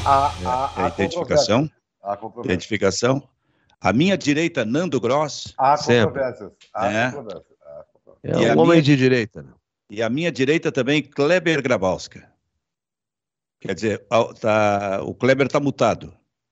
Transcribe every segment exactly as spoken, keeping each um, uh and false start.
A, É, a, é a identificação. Há controvérsias. Identificação. A minha direita, Nando Gross. Há Sempre. controvérsias. Há É. controvérsias. Há controvérsias. É E um a homem minha- de direita. Né? E a minha direita também, Kleber Grabowska. Quer dizer, a- tá- o Kleber está mutado.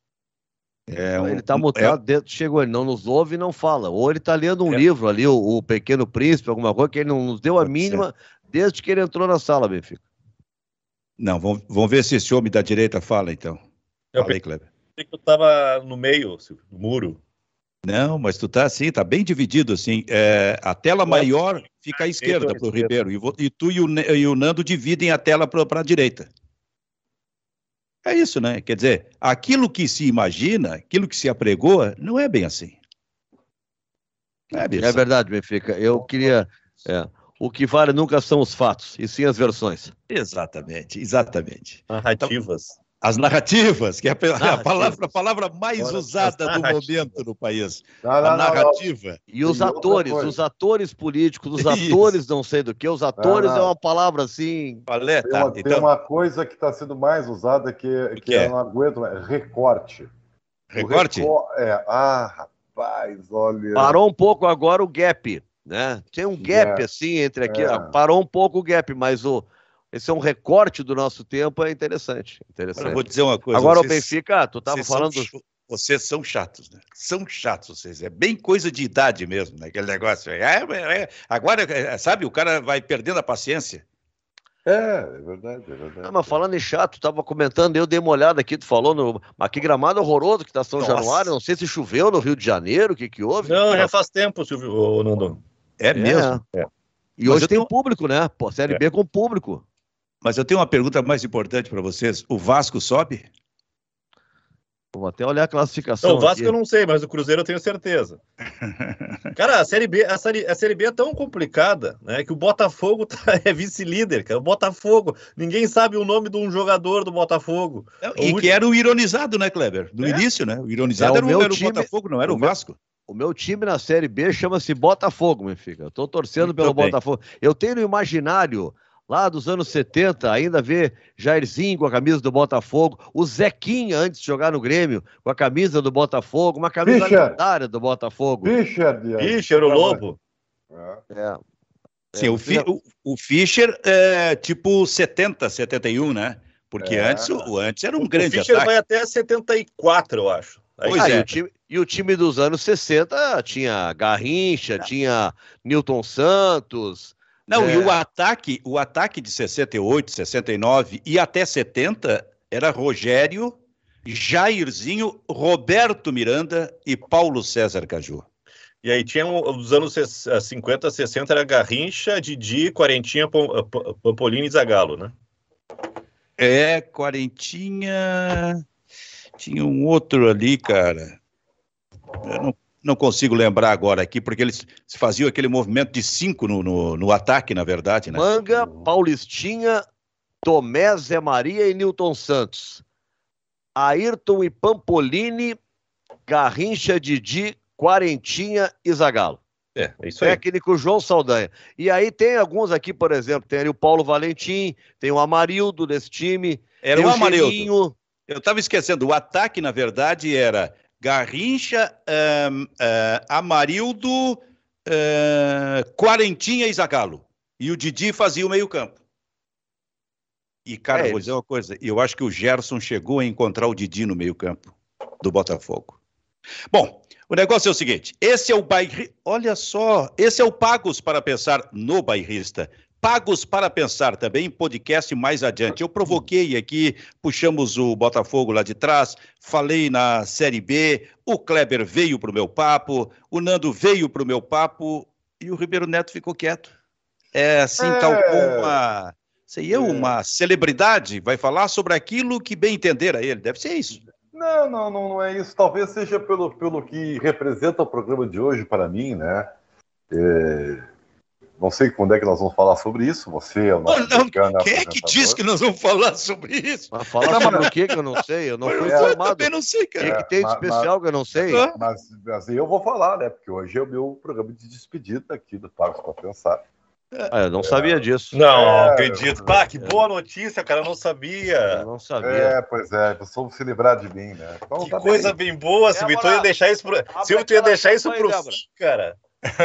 É um- ele está é- mutado, dentro, chegou, ele não nos ouve e não fala. Ou ele está lendo um É. livro ali, o, o Pequeno Príncipe, alguma coisa, que ele não nos deu a Pode mínima desde que ele entrou na sala, Benfica. Não, vamos, vamos ver se esse homem da direita fala, então. Eu Fala aí, Kleber. pensei que eu tava no meio, Silvio, no muro. Não, mas tu tá assim, tá bem dividido, assim. É, a tela maior fica à esquerda à para o esquerda. Ribeiro, e, vo- e tu e o, Ne- e o Nando dividem a tela para a direita. É isso, né? Quer dizer, aquilo que se imagina, aquilo que se apregoa, não é bem assim. Não é bem É assim. verdade, Benfica. Eu queria. é, o que vale nunca são os fatos, e sim as versões. Exatamente, exatamente. Narrativas. As narrativas, que é a, a Narrativas. palavra, a palavra mais Agora, usada as do narrativas. momento no país. Não, A não, não, não. narrativa. E os E outra atores, coisa. os atores políticos, os Isso. atores não sei do que, os atores não. é uma palavra assim. Qual é? Tem Tá, uma, tem então, uma coisa que está sendo mais usada que, que, que é? eu não aguento, é recorte. O recorte? recor- É, ah, rapaz, olha. Parou um pouco agora o gap, né? Tem um gap É. assim entre aqui, É. ah, parou um pouco o gap, mas o esse é um recorte do nosso tempo, é interessante. Agora eu interessante. vou dizer uma coisa. Agora o vocês- Benfica, tu estava vocês são falando dos ch- Vocês são chatos, né? São chatos vocês. É bem coisa de idade mesmo, né? Aquele negócio. É, é, é. Agora, é, sabe, o cara vai perdendo a paciência. É, é verdade, é verdade. Não, mas falando em chato, tava comentando, eu dei uma olhada aqui, tu falou no. Mas que gramado horroroso que tá São Nossa. Januário, não sei se choveu no Rio de Janeiro, o que que houve? Não, já faz tempo, Silvio, ô, Nando. É, mesmo. É. E Mas hoje eu tem tenho- público, né? Pô, Série É. B com público. Mas eu tenho uma pergunta mais importante para vocês. O Vasco sobe? Vou até olhar a classificação. Não, o Vasco aqui. eu não sei, mas o Cruzeiro eu tenho certeza. Cara, a Série B, a série, a série B é tão complicada, né, que o Botafogo tá, é vice-líder, cara. O Botafogo, ninguém sabe o nome de um jogador do Botafogo. Não, O e que último- era o ironizado, né, Kleber? No É. início, né? O ironizado É, o era, o, meu era o time- Botafogo, não era o, o meu- Vasco. O meu time na Série B chama-se Botafogo, meu filho. Eu tô torcendo Muito pelo bem. Botafogo. Eu tenho no imaginário, lá dos anos setenta, ainda ver Jairzinho com a camisa do Botafogo, o Zequinha antes de jogar no Grêmio com a camisa do Botafogo, uma camisa Fischer. lendária do Botafogo. Fischer, de... Ixi, era o Lobo. É. É. Sim, É, o, Fi- o, o Fischer é tipo setenta, setenta e um, né? Porque É. antes, o, antes era um O grande Fischer ataque. vai até setenta e quatro, eu acho. Aí- Pois Ah, é. e, o time, e o time dos anos sessenta tinha Garrincha, tinha Newton Santos. Não, É. e o ataque, o ataque de sessenta e oito, sessenta e nove e até setenta era Rogério, Jairzinho, Roberto Miranda e Paulo César Caju. E aí tinha um- os anos ses- cinquenta, sessenta, era Garrincha, Didi, Quarentinha, Pam- Pam- Pampolini e Zagallo, né? É, Quarentinha. Tinha um outro ali, cara. Eu não, não consigo lembrar agora aqui, porque eles faziam aquele movimento de cinco no, no, no ataque, na verdade, né? Manga, Paulistinha, Tomé, Zé Maria e Newton Santos. Ayrton e Pampolini, Garrincha, Didi, Quarentinha e Zagallo. É, é isso aí. Técnico João Saldanha. E aí tem alguns aqui, por exemplo, tem ali o Paulo Valentim, tem o Amarildo desse time, Era tem o Amarildo. Geninho. Eu estava esquecendo, o ataque, na verdade, era Garrincha, ahn, ah, Amarildo, ah, Quarentinha e Zagallo. E o Didi fazia o meio-campo. E, cara, É, vou eles- dizer uma coisa, eu acho que o Gerson chegou a encontrar o Didi no meio-campo do Botafogo. Bom, o negócio é o seguinte, esse é o bairrista, olha só, esse é o Pagos para Pensar no Bairrista. Pagos para Pensar também, podcast mais adiante. Eu provoquei aqui, puxamos o Botafogo lá de trás, falei na Série B, o Kleber veio para o meu papo, o Nando veio para o meu papo e o Ribeiro Neto ficou quieto. É assim, É. tal como uma, sei eu, É. uma celebridade, vai falar sobre aquilo que bem entender a ele. Deve ser isso. Não, não, não, não é isso. Talvez seja pelo, pelo que representa o programa de hoje para mim, né? É, não sei quando é que nós vamos falar sobre isso. Você é o nosso Oh, não, bacana quem é que apresentador. disse que nós vamos falar sobre isso? Mas falar sobre o que que eu não sei? Eu não fui É, Eu informado. também não sei, O que, cara. que tem de mas- especial que eu não sei? Ah. Mas assim, eu vou falar, né? Porque hoje é o meu programa de despedida aqui do Pagos para Pensar. Ah, eu não sabia disso. Não, É, acredito. Pá, que boa notícia, cara, eu não sabia. Eu não sabia. É, pois é, precisamos se livrar de mim, né? Então, Que tá coisa bem. bem boa, Silvio. Tu ia deixar isso pro. Silvio, tu ia deixar isso pro fim, cara.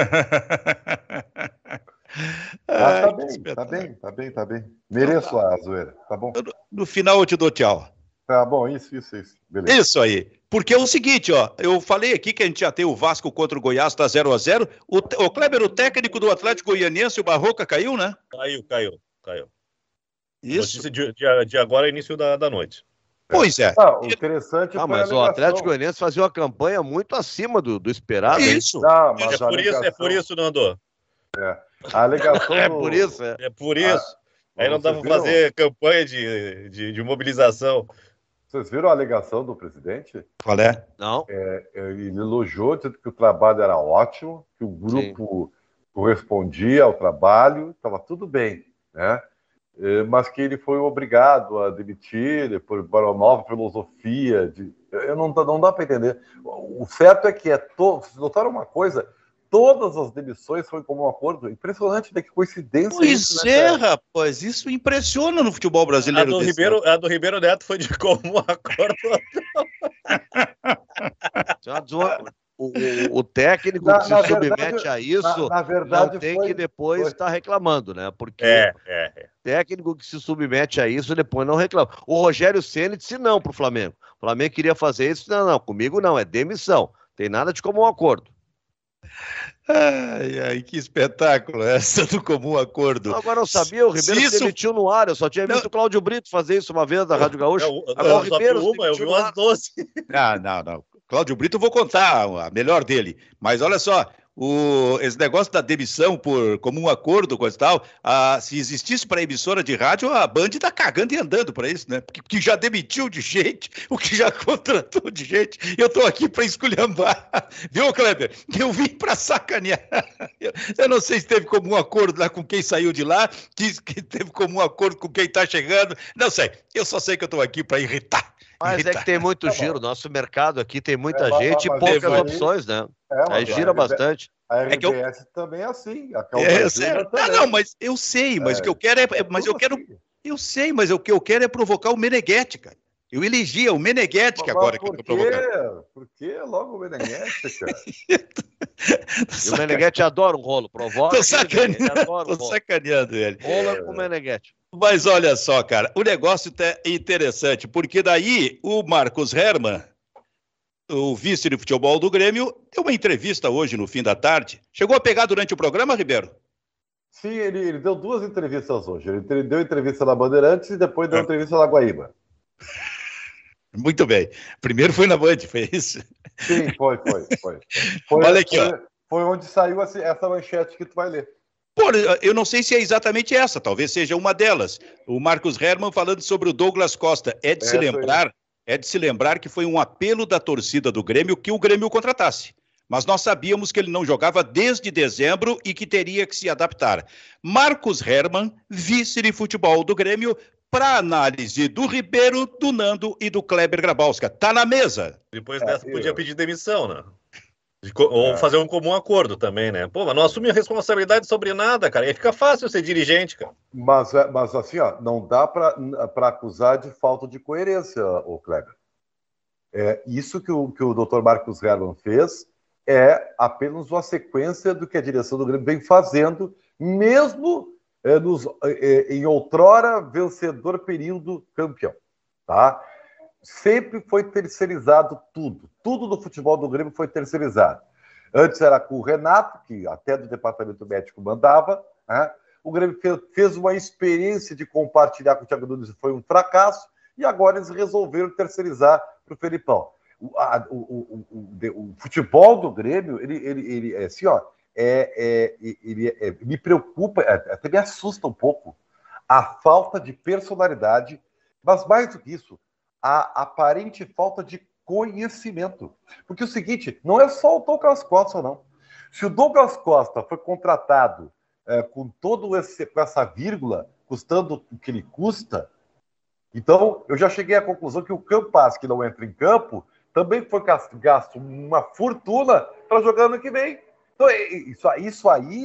Ah, Ai, tá que bem, tá espetáculo. bem, tá bem, tá bem. Mereço a zoeira, tá bom? No, no final eu te dou tchau. Tá bom, isso, isso, isso. Beleza. Isso aí. Porque é o seguinte, ó, eu falei aqui que a gente já tem o Vasco contra o Goiás, tá zero a zero. O, o Kleber, o técnico do Atlético Goianiense, o Barroca, caiu, né? Caiu, caiu, caiu. Isso. Notícia de, de, de agora, início da, da noite. Pois é. Ah, o interessante Ah, foi mas a o alegação. Atlético Goianiense fazia uma campanha muito acima do, do esperado. hein? Isso. Não, mas É a por isso, é alegação- por isso, Nando. A alegação É do- por isso, é. É por isso. Aí não dá pra Vocês viram- fazer campanha de, de, de mobilização. Vocês viram a alegação do presidente? Qual é? Não? Ele elogiou, dizendo que o trabalho era ótimo, que o grupo correspondia ao trabalho, estava tudo bem, né? Eh, Mas que ele foi obrigado a demitir por para uma nova filosofia. De... Eu não, dá- não dá para entender. O certo é que é todo. Vocês notaram uma coisa? Todas as demissões foram como um acordo. Impressionante, né? Que coincidência. Pois isso, né, é, cara? rapaz, isso impressiona no futebol A brasileiro. do, desse Ribeiro, a do Ribeiro Neto foi de comum acordo. O, o- o técnico Na- que se na submete verdade- a isso Na, na verdade, não tem foi, que depois foi. estar reclamando, né? Porque É, é, é. técnico que se submete a isso depois não reclama. O Rogério Ceni disse não pro Flamengo. O Flamengo queria fazer isso, não, não, comigo não, é demissão. Tem nada de comum acordo. Ai, ai, que espetáculo essa do comum acordo. Não, agora eu sabia, o Ribeiro Se se isso- demitiu no ar, eu só tinha visto Não. o Cláudio Brito fazer isso uma vez da Rádio Gaúcha. Eu, eu, Agora eu o só vi Ribeiro se uma, eu vi demitiu no umas ar. doze. Ah, não, não. Cláudio Brito eu vou contar a melhor dele. Mas olha só, o, esse negócio da demissão por comum acordo, coisa e tal, ah, se existisse para emissora de rádio, a Band tá cagando e andando para isso, né? Porque que já demitiu de gente, o que já contratou de gente. Eu tô aqui para esculhambar. Viu, Kleber? Eu vim para sacanear. Eu, eu não sei se teve comum acordo lá com quem saiu de lá, que, que teve comum acordo com quem tá chegando. Não sei. Eu só sei que eu tô aqui para irritar. Mas é irritar. que tem muito Tá giro. Bom. Nosso mercado aqui tem muita É, mas- gente e mas poucas aí- opções, né? É, Aí mas gira a bastante. A É que eu- R B S também é assim. A É, Calvazina sério. Ah, também. não, mas eu sei, mas o que eu quero é. é- mas eu Tudo quero. assim. Eu sei, mas o que eu quero é provocar o Meneghetti, cara. Eu elegia o Meneghetti, que Mas agora que eu por tô provocando. quê? Por que logo o Meneghetti, cara? E o Meneghetti adora um rolo. Provoca. Tô que ele vem, ele sacaneando, adora um tô rolo. sacaneando ele. Rola com o Meneghetti. Mas olha só, cara, o negócio tá interessante, porque daí o Marcos Herman, o vice de futebol do Grêmio, deu uma entrevista hoje no fim da tarde. Chegou a pegar durante o programa, Ribeiro? Sim, ele, ele deu duas entrevistas hoje. Ele deu entrevista na Bandeirantes e depois deu É. entrevista na Guaíba. Muito bem. Primeiro foi na Band, foi isso? Sim, foi, foi, foi. Foi, Olha aqui, foi, ó. foi onde saiu essa, essa manchete que tu vai ler. Pô, eu não sei se é exatamente essa, talvez seja uma delas. O Marcos Herman falando sobre o Douglas Costa. É de se Essa aí. lembrar, é de se lembrar que foi um apelo da torcida do Grêmio que o Grêmio o contratasse. Mas nós sabíamos que ele não jogava desde dezembro e que teria que se adaptar. Marcos Herman, vice de futebol do Grêmio, para análise do Ribeiro, do Nando e do Kleber Grabowska. Tá na mesa. Depois É, dessa, eu- podia pedir demissão, né? De co- Ou É. fazer um comum acordo também, né? Pô, mas não assume responsabilidade sobre nada, cara. Aí fica fácil ser dirigente, cara. Mas, é- mas assim, ó, não dá para acusar de falta de coerência, o Kleber. É, isso que o, que o doutor Marcos Herman fez é apenas uma sequência do que a direção do Grêmio vem fazendo, mesmo é, nos, é, em outrora vencedor período campeão. Tá? Sempre foi terceirizado tudo. Tudo do futebol do Grêmio foi terceirizado. Antes era com o Renato, que até do departamento médico mandava, né? O Grêmio fez, fez uma experiência de compartilhar com o Thiago Nunes, foi um fracasso, e agora eles resolveram terceirizar para o Felipão. O, a- o, o, o, o- o futebol do Grêmio, ele, ele, ele é assim, ó, é, é, ele é- me preocupa, é, até me assusta um pouco, a falta de personalidade, mas mais do que isso, a aparente falta de conhecimento. Porque é o seguinte, não é só o Douglas Costa, não. Se o Douglas Costa foi contratado é, com todo esse, com essa vírgula, custando o que ele custa, então eu já cheguei à conclusão que o Campas, que não entra em campo, também foi gasto uma fortuna para jogar ano que vem. Então, isso, isso aí,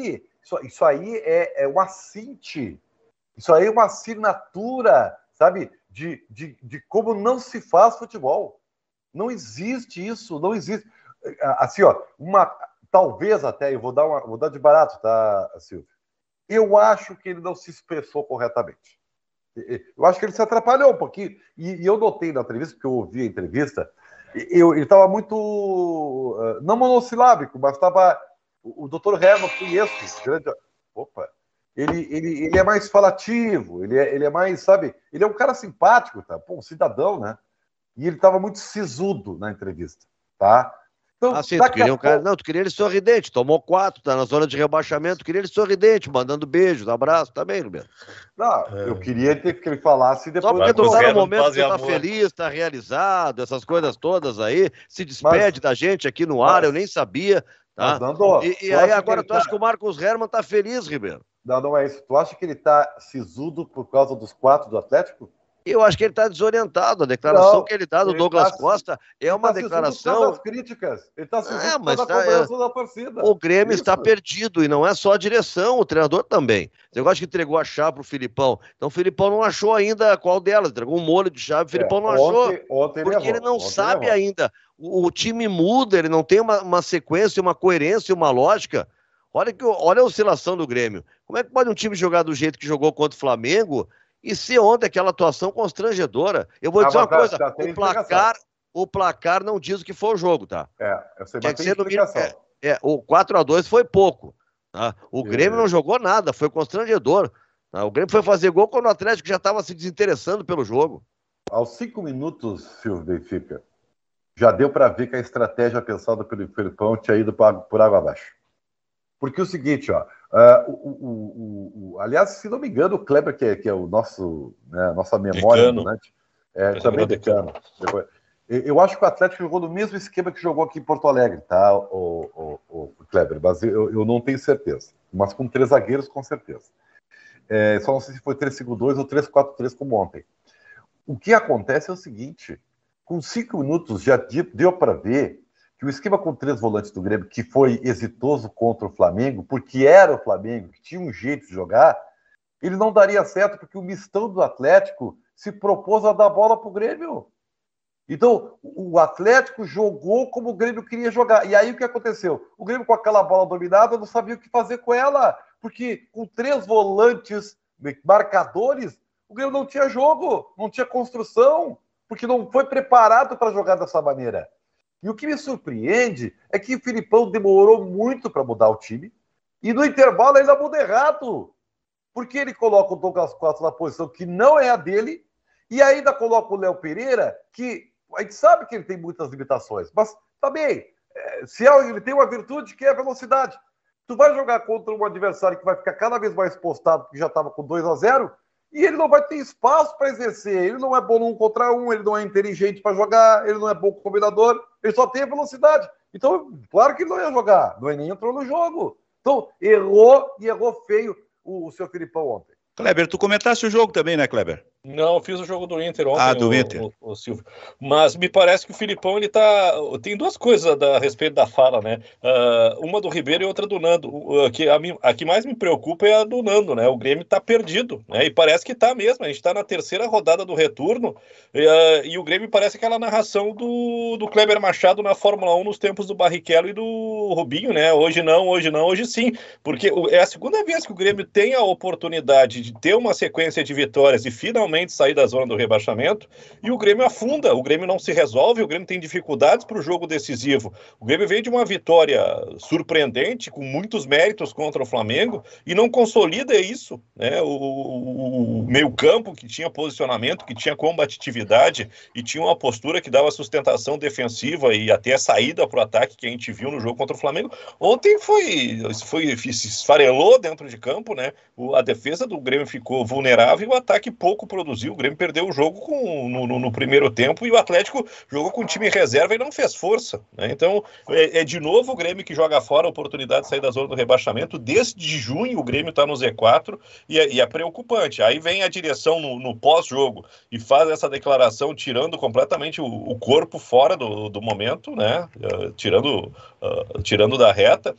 Isso, isso aí é, é uma cinte, isso aí é uma assinatura, sabe, de, de, de como não se faz futebol. Não existe isso, não existe. Assim, ó, uma, talvez até, eu vou dar, uma, vou dar de barato, tá, Silvio? Eu acho que ele não se expressou corretamente. Eu acho que ele se atrapalhou um pouquinho. E, e eu notei na entrevista, porque eu ouvi a entrevista, eu, ele estava muito, não monossilábico, mas estava... O, o doutor Herman, que conheço, grande... Opa! Ele, ele, ele é mais falativo, ele é, ele é mais, sabe... Ele é um cara simpático, tá? Pô, um cidadão, né? E ele estava muito sisudo na entrevista, tá? Então, ah, sim, tu queria um cara... Não, tu queria ele sorridente, tomou quatro, tá na zona de rebaixamento, tu queria ele sorridente, mandando beijos, abraços, tá bem, Roberto? Não, é... eu queria que ele falasse depois... Só porque tu tá no momento que você tá feliz, tá realizado, essas coisas todas aí, se despede mas... da gente aqui no ar, mas... eu nem sabia, tá? Dando... E, e aí agora tu tá... acha que o Marcos Herman tá feliz, Ribeiro? Não, não é isso. Tu acha que ele tá sisudo por causa dos quatro do Atlético? Eu acho que ele está desorientado. A declaração não, que ele dá do Douglas tá, Costa é uma tá declaração. Das críticas. Ele está se é, mas da tá, cobrança é... da torcida. O Grêmio Isso. está perdido e não é só a direção, o treinador também. Você gosta que entregou a chave para o Filipão. Então o Filipão não achou ainda qual delas. Entregou um molho de chave, o Filipão é, não ontem, achou. Ontem porque ele, ele não ontem sabe ele ainda. O, o time muda, ele não tem uma, uma sequência, uma coerência, uma lógica. Olha, que, olha a oscilação do Grêmio. Como é que pode um time jogar do jeito que jogou contra o Flamengo e se ontem aquela atuação constrangedora? Eu vou dizer ah, uma tá, coisa, tá, o, placar, o placar não diz o que foi o jogo, tá? É, eu sei, Quer mas dizer, tem explicação. É, é, o quatro a dois foi pouco, tá? O Grêmio é. não jogou nada, foi constrangedor. Tá? O Grêmio foi fazer gol quando o Atlético já estava se desinteressando pelo jogo. Aos cinco minutos, Silvio Benfica, já deu para ver que a estratégia pensada pelo Felipão tinha ido pra, por água abaixo. Porque é o seguinte, ó, uh, o, o, o, o, aliás, se não me engano, o Kleber, que é, que é o nosso, né, nossa memória, né, é, também decano. Depois, eu acho que o Atlético jogou no mesmo esquema que jogou aqui em Porto Alegre, tá, o, o, o, o Kleber, mas eu, eu não tenho certeza. Mas com três zagueiros, com certeza. É, só não sei se foi três cinco dois ou três quatro três como ontem. O que acontece é o seguinte, com cinco minutos já deu para ver que o esquema com três volantes do Grêmio, que foi exitoso contra o Flamengo, porque era o Flamengo, que tinha um jeito de jogar, ele não daria certo, porque o mistão do Atlético se propôs a dar bola para o Grêmio. Então, o Atlético jogou como o Grêmio queria jogar. E aí o que aconteceu? O Grêmio com aquela bola dominada não sabia o que fazer com ela, porque com três volantes marcadores, o Grêmio não tinha jogo, não tinha construção, porque não foi preparado para jogar dessa maneira. E o que me surpreende é que o Filipão demorou muito para mudar o time e no intervalo ainda muda errado. Porque ele coloca o Douglas Costa na posição que não é a dele e ainda coloca o Léo Pereira, que a gente sabe que ele tem muitas limitações, mas também, se ele tem uma virtude que é a velocidade. Tu vai jogar contra um adversário que vai ficar cada vez mais postado, porque já estava com dois a zero, e ele não vai ter espaço para exercer. Ele não é bom no um contra um, ele não é inteligente para jogar, ele não é bom combinador, ele só tem a velocidade. Então, claro que ele não ia jogar, não nem entrou no jogo. Então, errou e errou feio o, o seu Filipão ontem. Kleber, tu comentaste o jogo também, né, Kleber? Não, eu fiz o jogo do Inter ontem, ah, do o, Inter. O, o, o Silvio. Mas me parece que o Filipão, ele tá... Tem duas coisas a, a respeito da fala, né? Uh, uma do Ribeiro e outra do Nando. Uh, que a, a que mais me preocupa é a do Nando, né? O Grêmio tá perdido, né? E parece que tá mesmo. A gente tá na terceira rodada do retorno uh, e o Grêmio parece aquela narração do, do Kleber Machado na Fórmula um nos tempos do Barrichello e do Rubinho, né? Hoje não, hoje não, hoje sim. Porque é a segunda vez que o Grêmio tem a oportunidade de ter uma sequência de vitórias e finalmente sair da zona do rebaixamento, e o Grêmio afunda, o Grêmio não se resolve, o Grêmio tem dificuldades para o jogo decisivo. O Grêmio veio de uma vitória surpreendente, com muitos méritos contra o Flamengo, e não consolida isso, né? O, o meio campo que tinha posicionamento, que tinha combatividade, e tinha uma postura que dava sustentação defensiva e até a saída para o ataque que a gente viu no jogo contra o Flamengo. Ontem foi, foi se esfarelou dentro de campo, né? O, a defesa do Grêmio ficou vulnerável e o ataque pouco produziu. O Grêmio perdeu o jogo com, no, no, no primeiro tempo e o Atlético jogou com time reserva e não fez força, né? Então é, é de novo o Grêmio que joga fora a oportunidade de sair da zona do rebaixamento. Desde junho o Grêmio está no Z quatro e é, e é preocupante. Aí vem vem a direção no, no pós-jogo e faz essa declaração tirando completamente o, o corpo fora do, do momento, né? Uh, tirando, uh, tirando da reta,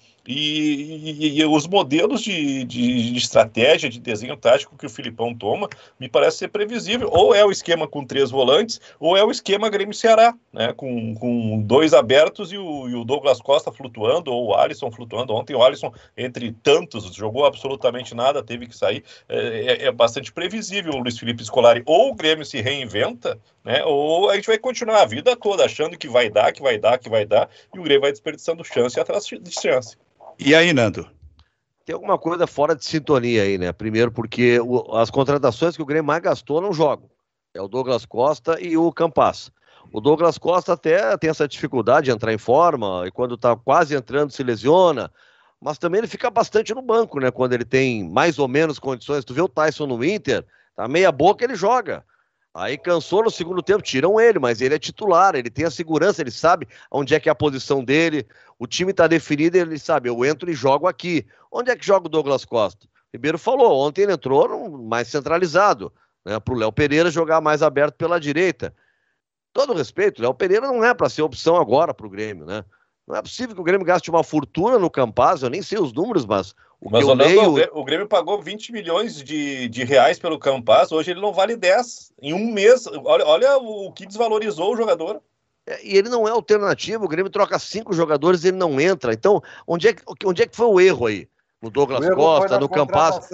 e, e, e os modelos de, de, de estratégia, de desenho tático que o Filipão toma, me parece ser previsível. Ou é o esquema com três volantes, ou é o esquema Grêmio-Ceará, né? Com, com dois abertos e o, e o Douglas Costa flutuando, ou o Alisson flutuando. Ontem o Alisson, entre tantos, jogou absolutamente nada, teve que sair. É, é, é bastante previsível o Luiz Felipe Scolari. Ou o Grêmio se reinventa, né? Ou a gente vai continuar a vida toda achando que vai dar, que vai dar, que vai dar, e o Grêmio vai desperdiçando chance atrás de chance. E aí, Nando? Tem alguma coisa fora de sintonia aí, né? Primeiro porque o, as contratações que o Grêmio mais gastou não jogam. É o Douglas Costa e o Campas. O Douglas Costa até tem essa dificuldade de entrar em forma, e quando tá quase entrando se lesiona, mas também ele fica bastante no banco, né? Quando ele tem mais ou menos condições. Tu vê o Tyson no Inter, tá meia boca, ele joga. Aí cansou no segundo tempo, tiram ele, mas ele é titular, ele tem a segurança, ele sabe onde é que é a posição dele, o time tá definido, ele sabe, eu entro e jogo aqui. Onde é que joga o Douglas Costa? O Ribeiro falou, ontem ele entrou mais centralizado, né, pro Léo Pereira jogar mais aberto pela direita. Todo respeito, o Léo Pereira não é para ser opção agora pro Grêmio, né? Não é possível que o Grêmio gaste uma fortuna no Campaz, eu nem sei os números, mas o mas que eu leio... leio... O Grêmio pagou vinte milhões de, de reais pelo Campaz, hoje ele não vale dez. Em um mês, olha, olha o que desvalorizou o jogador. É, e ele não é alternativo, o Grêmio troca cinco jogadores e ele não entra. Então, onde é que, onde é que foi o erro aí? No Douglas Costa, no Campaz?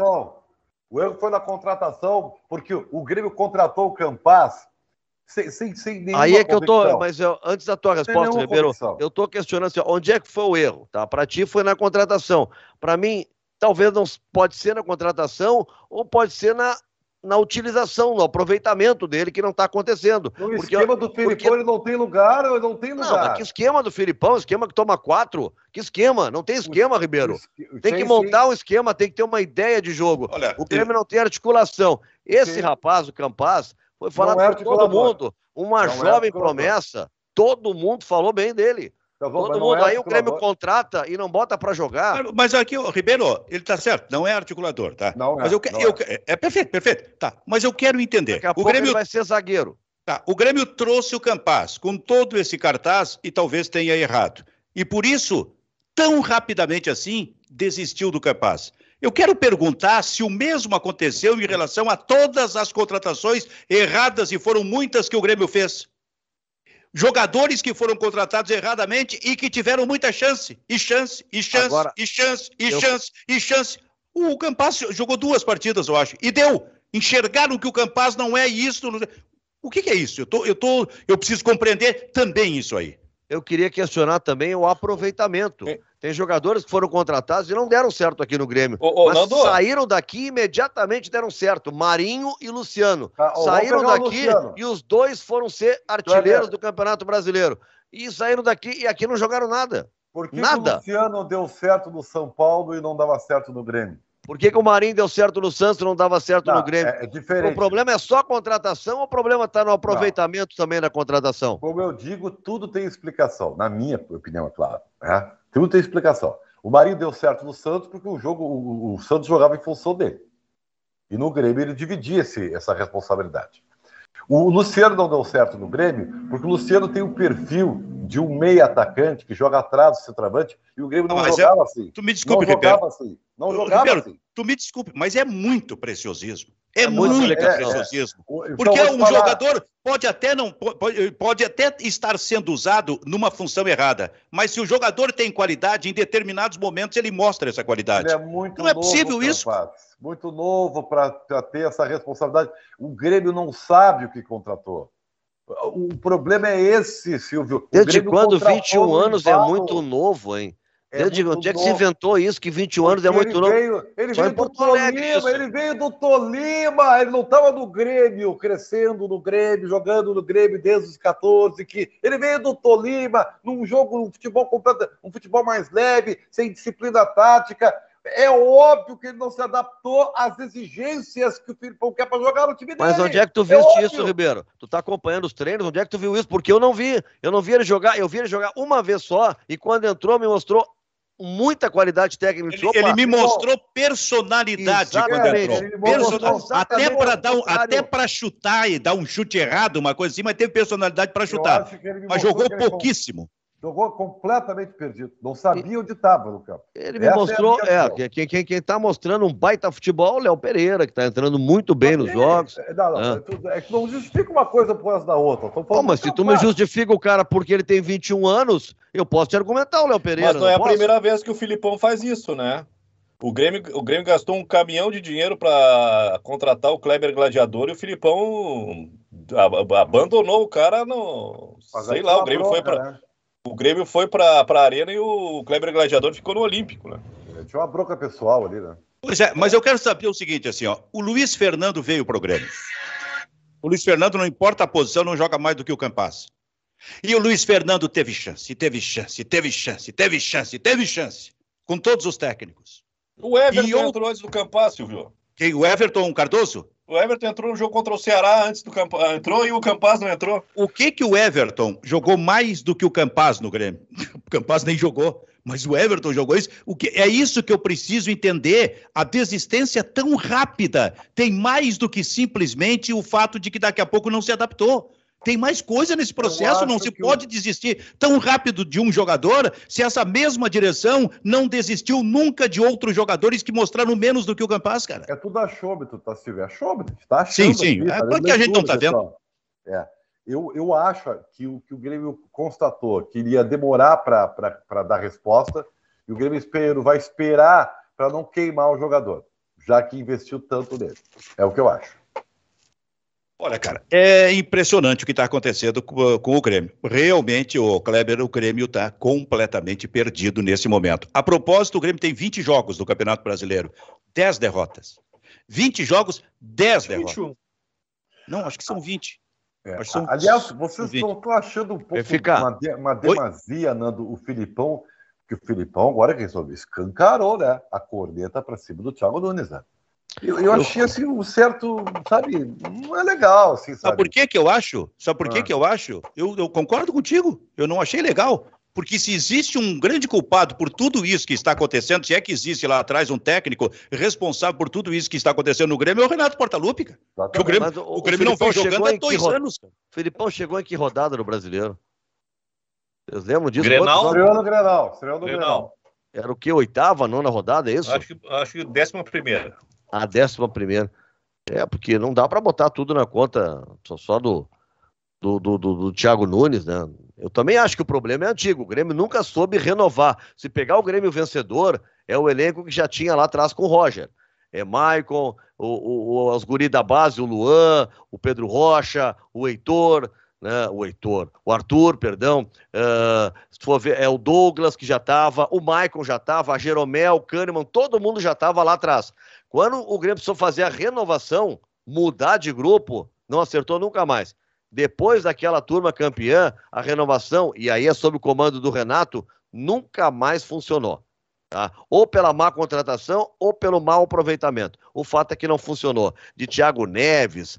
O erro foi na contratação, porque o Grêmio contratou o Campaz sem, sem, sem nenhuma Aí é que convicção. eu tô, mas eu, antes da tua resposta, Ribeiro, convicção. eu tô questionando assim, onde é que foi o erro, tá? Para ti foi na contratação. Para mim, talvez não pode ser na contratação ou pode ser na, na utilização, no aproveitamento dele, que não está acontecendo. No porque, esquema do Filipão porque... ele não tem lugar, ele não tem lugar. Não, mas que esquema do Filipão? Esquema que toma quatro? Que esquema? Não tem esquema, Ribeiro. Tem que montar um esquema, tem que ter uma ideia de jogo. Olha, o Grêmio não tem articulação. Esse sim. rapaz, o Campaz, foi falado é por todo mundo. Uma não jovem é promessa. Todo mundo falou bem dele. Tá bom, todo mundo. É aí o Grêmio contrata e não bota para jogar. Mas, mas aqui, o Ribeiro, ele tá certo, não é articulador, tá? Não é. Mas eu, não eu, é. é perfeito, perfeito. Tá. Mas eu quero entender. Daqui a o pouco Grêmio ele vai ser zagueiro. Tá. O Grêmio trouxe o Campaz com todo esse cartaz e talvez tenha errado. E por isso, tão rapidamente assim, desistiu do Campaz. Eu quero perguntar se o mesmo aconteceu em relação a todas as contratações erradas, e foram muitas que o Grêmio fez. Jogadores que foram contratados erradamente e que tiveram muita chance, e chance, e chance, Agora, e chance, e eu... chance, e chance. O Campaz jogou duas partidas, eu acho, e deu. Enxergaram que o Campaz não é isso. O que, que é isso? Eu, tô, eu, tô, eu preciso compreender também isso aí. Eu queria questionar também o aproveitamento. É. Tem jogadores que foram contratados e não deram certo aqui no Grêmio. Ô, ô, mas Nando, saíram daqui e imediatamente deram certo. Marinho e Luciano. Ah, saíram daqui e os dois foram ser artilheiros do Campeonato Brasileiro. E saíram daqui e aqui não jogaram nada. Por que nada. Que o Luciano deu certo no São Paulo e não dava certo no Grêmio? Por que, que o Marinho deu certo no Santos e não dava certo não, no Grêmio? É, é diferente. O problema é só a contratação ou o problema está no aproveitamento não. também da contratação? Como eu digo, tudo tem explicação. Na minha opinião, é claro. Né? Tudo tem explicação. O Marinho deu certo no Santos porque o, jogo, o, o Santos jogava em função dele. E no Grêmio ele dividia esse, essa responsabilidade. O Luciano não deu certo no Grêmio porque o Luciano tem um perfil de um meia atacante que joga atrás do centroavante e o Grêmio não, não jogava é... assim. Tu me desculpe, não Ribeiro. Jogava assim. Não jogava Ribeiro, assim. Tu me desculpe, mas é muito preciosismo. É, é muito, muito é, preciosismo. É. Porque então, um falar... jogador pode até, não, pode, pode até estar sendo usado numa função errada, mas se o jogador tem qualidade, em determinados momentos ele mostra essa qualidade. Ele é muito não é novo, possível isso. Muito novo para ter essa responsabilidade. O Grêmio não sabe o que contratou. O problema é esse, Silvio. Desde quando vinte e um anos é muito novo, hein? É Desde onde é que se inventou isso, que vinte e um anos é muito novo? Veio, ele veio do Tolima, ele veio do Tolima, ele não estava no Grêmio, crescendo no Grêmio, jogando no Grêmio desde os catorze, que ele veio do Tolima, num jogo, um futebol completo, um futebol mais leve, sem disciplina tática. É óbvio que ele não se adaptou às exigências que o Filipão quer para jogar no time dele. Mas onde é que tu viste é isso, Ribeiro? Tu tá acompanhando os treinos, onde é que tu viu isso? Porque eu não vi, eu não vi ele jogar, eu vi ele jogar uma vez só, e quando entrou me mostrou muita qualidade técnica. Ele, ele me mostrou personalidade quando entrou. Personal... Até para dar um, até para chutar e dar um chute errado, uma coisa assim, mas teve personalidade para chutar. Mas jogou pouquíssimo. Jogou completamente perdido. Não sabia onde estava no campo. Ele me Essa mostrou, é, é quem, quem, quem tá mostrando um baita futebol é o Léo Pereira, que está entrando muito bem mas nos é, jogos. Não, não, ah. é que não justifica uma coisa por causa da outra. Oh, mas se tu me justifica o cara porque ele tem vinte e um anos, eu posso te argumentar, o Léo Pereira. Mas não, não é posso? a primeira vez que o Filipão faz isso, né? O Grêmio, o Grêmio gastou um caminhão de dinheiro para contratar o Kleber Gladiador e o Filipão abandonou o cara no... Mas sei lá, o Grêmio bronca, foi para... Né? O Grêmio foi para a Arena e o Kleber Gladiador ficou no Olímpico, né? Tinha uma bronca pessoal ali, né? Pois é, mas eu quero saber o seguinte, assim, ó. O Luiz Fernando veio pro Grêmio. O Luiz Fernando, não importa a posição, não joga mais do que o Campas. E o Luiz Fernando teve chance, teve chance, teve chance, teve chance, teve chance. Com todos os técnicos. O Everton eu... entrou antes do Campas, Silvio. Quem? O Everton Cardoso? O Everton entrou no jogo contra o Ceará antes do Campas. Entrou e o Campas não entrou. O que que o Everton jogou mais do que o Campas no Grêmio? O Campas nem jogou, mas o Everton jogou isso. O que... É isso que eu preciso entender. A desistência tão rápida tem mais do que simplesmente o fato de que daqui a pouco não se adaptou. Tem mais coisa nesse processo, não se pode eu... desistir tão rápido de um jogador se essa mesma direção não desistiu nunca de outros jogadores que mostraram menos do que o Campas, cara. É tudo achômetro, tá, Silvio? É achômetro. Tá achando sim, sim. Aqui, é claro que a gente não tá vendo. É. Eu, eu acho que o, que o Grêmio constatou que iria demorar para dar resposta e o Grêmio espero, vai esperar para não queimar o jogador, já que investiu tanto nele. É o que eu acho. Olha, cara, é impressionante o que está acontecendo com, com o Grêmio. Realmente, o Kleber, o Grêmio está completamente perdido nesse momento. A propósito, o Grêmio tem vinte jogos do Campeonato Brasileiro, dez derrotas. vinte jogos, dez derrotas. vinte e um. Não, acho que são vinte. É. Acho que são... Aliás, vocês não estão achando um pouco ficar... uma, de, uma demasia, Oi? Nando, o Filipão, que o Filipão, agora que resolveu, escancarou, né? A corneta para cima do Thiago Nunes, né? Eu, eu achei assim um certo, sabe, não é legal, assim, sabe? Sabe por que que eu acho? Sabe por que ah. que eu acho? Eu, eu concordo contigo, eu não achei legal, porque se existe um grande culpado por tudo isso que está acontecendo, se é que existe lá atrás um técnico responsável por tudo isso que está acontecendo no Grêmio, é o Renato Portaluppi, cara. Que o Grêmio, o, o Grêmio não vem jogando há dois anos. O Filipão chegou em que rodada no Brasileiro? Vocês lembram disso? Grenal? Estreou no Grenal, estreou no Grenal. Era o que, oitava, nona rodada, é isso? Acho que, acho que décima primeira. A décima primeira. É, porque não dá para botar tudo na conta só, só do, do, do, do, do Thiago Nunes, né? Eu também acho que o problema é antigo. O Grêmio nunca soube renovar. Se pegar o Grêmio vencedor, é o elenco que já tinha lá atrás com o Roger. É Maicon, o, o, os guri da base, o Luan, o Pedro Rocha, o Heitor, né? O Heitor, o Arthur, perdão. Uh, se for ver, é o Douglas que já estava, o Maicon já estava, a Jeromel, o Kahneman, todo mundo já estava lá atrás. Quando o Grêmio precisou fazer a renovação, mudar de grupo, não acertou nunca mais. Depois daquela turma campeã, a renovação, e aí é sob o comando do Renato, nunca mais funcionou. Tá? Ou pela má contratação, ou pelo mau aproveitamento. O fato é que não funcionou. De Thiago Neves,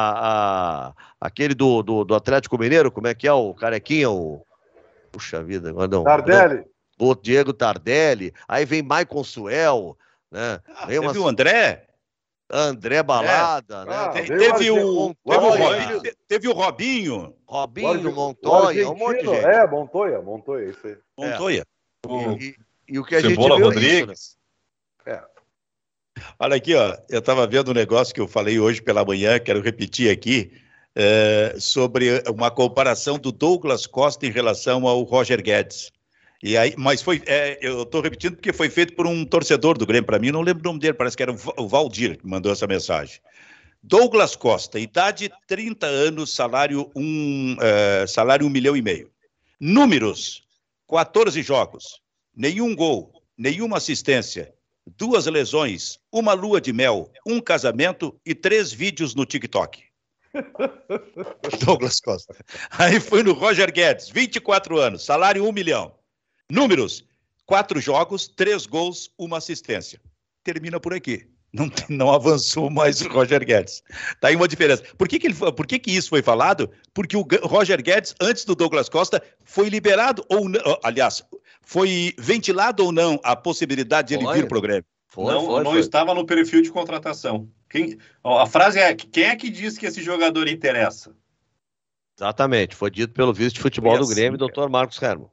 a, a, aquele do, do, do Atlético Mineiro, como é que é o carequinha, o... Puxa vida, não. Tardelli. O Diego Tardelli, aí vem Maicon Suel... Né? Ah, teve umas... o André? André Balada, é. né? Ah, Te, teve, o, teve, o Robinho, teve o Robinho. Robinho, o, Montoya, o um monte de gente. É, Montoya, Montoya, isso aí. Montoya. É. O... E, e o que a Cebola gente viu Rodrigues. é isso, né? É. Olha aqui, ó, eu estava vendo um negócio que eu falei hoje pela manhã, quero repetir aqui, é, sobre uma comparação do Douglas Costa em relação ao Roger Guedes. E aí, mas foi, é, eu estou repetindo porque foi feito por um torcedor do Grêmio, para mim, não lembro o nome dele, parece que era o Valdir que mandou essa mensagem. Douglas Costa, idade trinta anos, salário um, uh, salário um milhão e meio. Números, quatorze jogos, nenhum gol, nenhuma assistência, duas lesões, uma lua de mel, um casamento e três vídeos no TikTok. Douglas Costa. Aí foi no Roger Guedes, vinte e quatro anos, salário um milhão. Números, quatro jogos, três gols, uma assistência. Termina por aqui. Não, não avançou mais o Roger Guedes. Tá aí uma diferença. Por que que, ele, por que que isso foi falado? Porque o Roger Guedes, antes do Douglas Costa, foi liberado, ou aliás, Foi ventilado ou não a possibilidade de ele Foi. vir para o Grêmio? Foi, não, foi, não foi. Estava no perfil de contratação. Quem, a frase é: quem é que diz que esse jogador interessa? Exatamente, foi dito pelo vice de futebol do Grêmio, assim, doutor Marcos Hermann.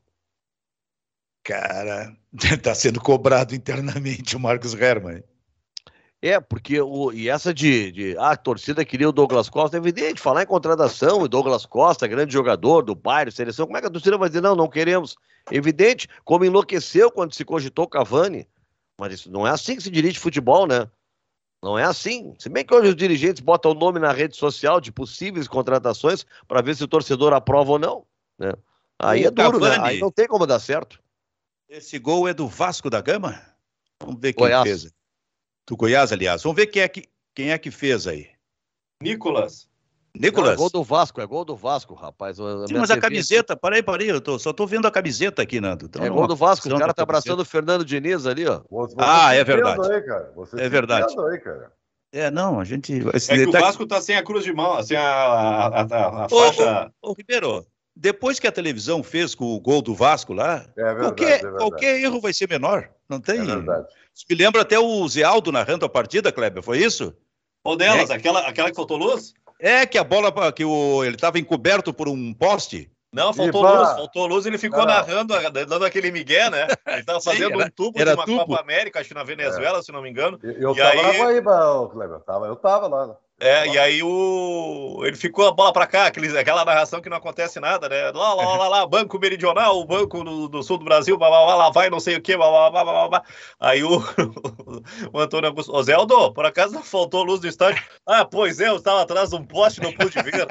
Cara, está sendo cobrado internamente o Marcos Hermann. É, porque o, e essa de, de ah, a torcida queria o Douglas Costa, é evidente, falar em contratação, o Douglas Costa, grande jogador do Bayern, seleção, como é que a torcida vai dizer, não, não queremos? Evidente, como enlouqueceu quando se cogitou o Cavani, mas isso não é assim que se dirige futebol, né? Não é assim. Se bem que hoje os dirigentes botam o nome na rede social de possíveis contratações para ver se o torcedor aprova ou não, né? Aí o é duro, Cavani, né? Aí não tem como dar certo. Esse gol é do Vasco da Gama? Vamos ver quem Goiás. fez. Do Goiás, aliás. Vamos ver quem é que, quem é que fez aí. Nicolas. Nicolas? Não, é gol do Vasco, é gol do Vasco, rapaz. A Sim, mas a camiseta, aqui... peraí, peraí, eu tô, só tô vendo a camiseta aqui, Nando. Então, é gol do Vasco, o cara tá abraçando o Fernando Diniz ali, ó. Você ah, é verdade. Aí, cara. Você é verdade. Aí, cara. É, não, a gente... É que o Vasco tá sem a cruz de mão, sem a, a, a, a, a faixa... Ô, ô, ô, Ribeiro, depois que a televisão fez com o gol do Vasco lá, é verdade, qualquer, é verdade. qualquer erro vai ser menor. Não tem... É verdade. Isso me lembra até o Zé Aldo narrando a partida, Kleber, foi isso? Qual delas? É. Aquela, aquela que faltou luz? É, que a bola, que o, ele estava encoberto por um poste. Não, faltou Iba. luz, faltou luz, ele ficou não, não. narrando, dando aquele migué, né? Ele tava Sim, fazendo era, um tubo era de uma tubo. Copa América, acho que na Venezuela, é. se não me engano. Eu, eu e tava aí... na Guaíba, Kleber, eu tava, eu tava lá. É, e aí o... ele ficou a bola pra cá, aquele, aquela narração que não acontece nada, né? Lá, lá, lá, lá, Banco Meridional, o Banco do, do Sul do Brasil, blá, blá, blá, lá vai não sei o quê, blá, blá, blá, blá, blá. Aí o, o Antônio Augusto, ô Zé Aldo, por acaso não faltou luz do estádio? Ah, pois é, eu estava atrás de um poste, não pude ver.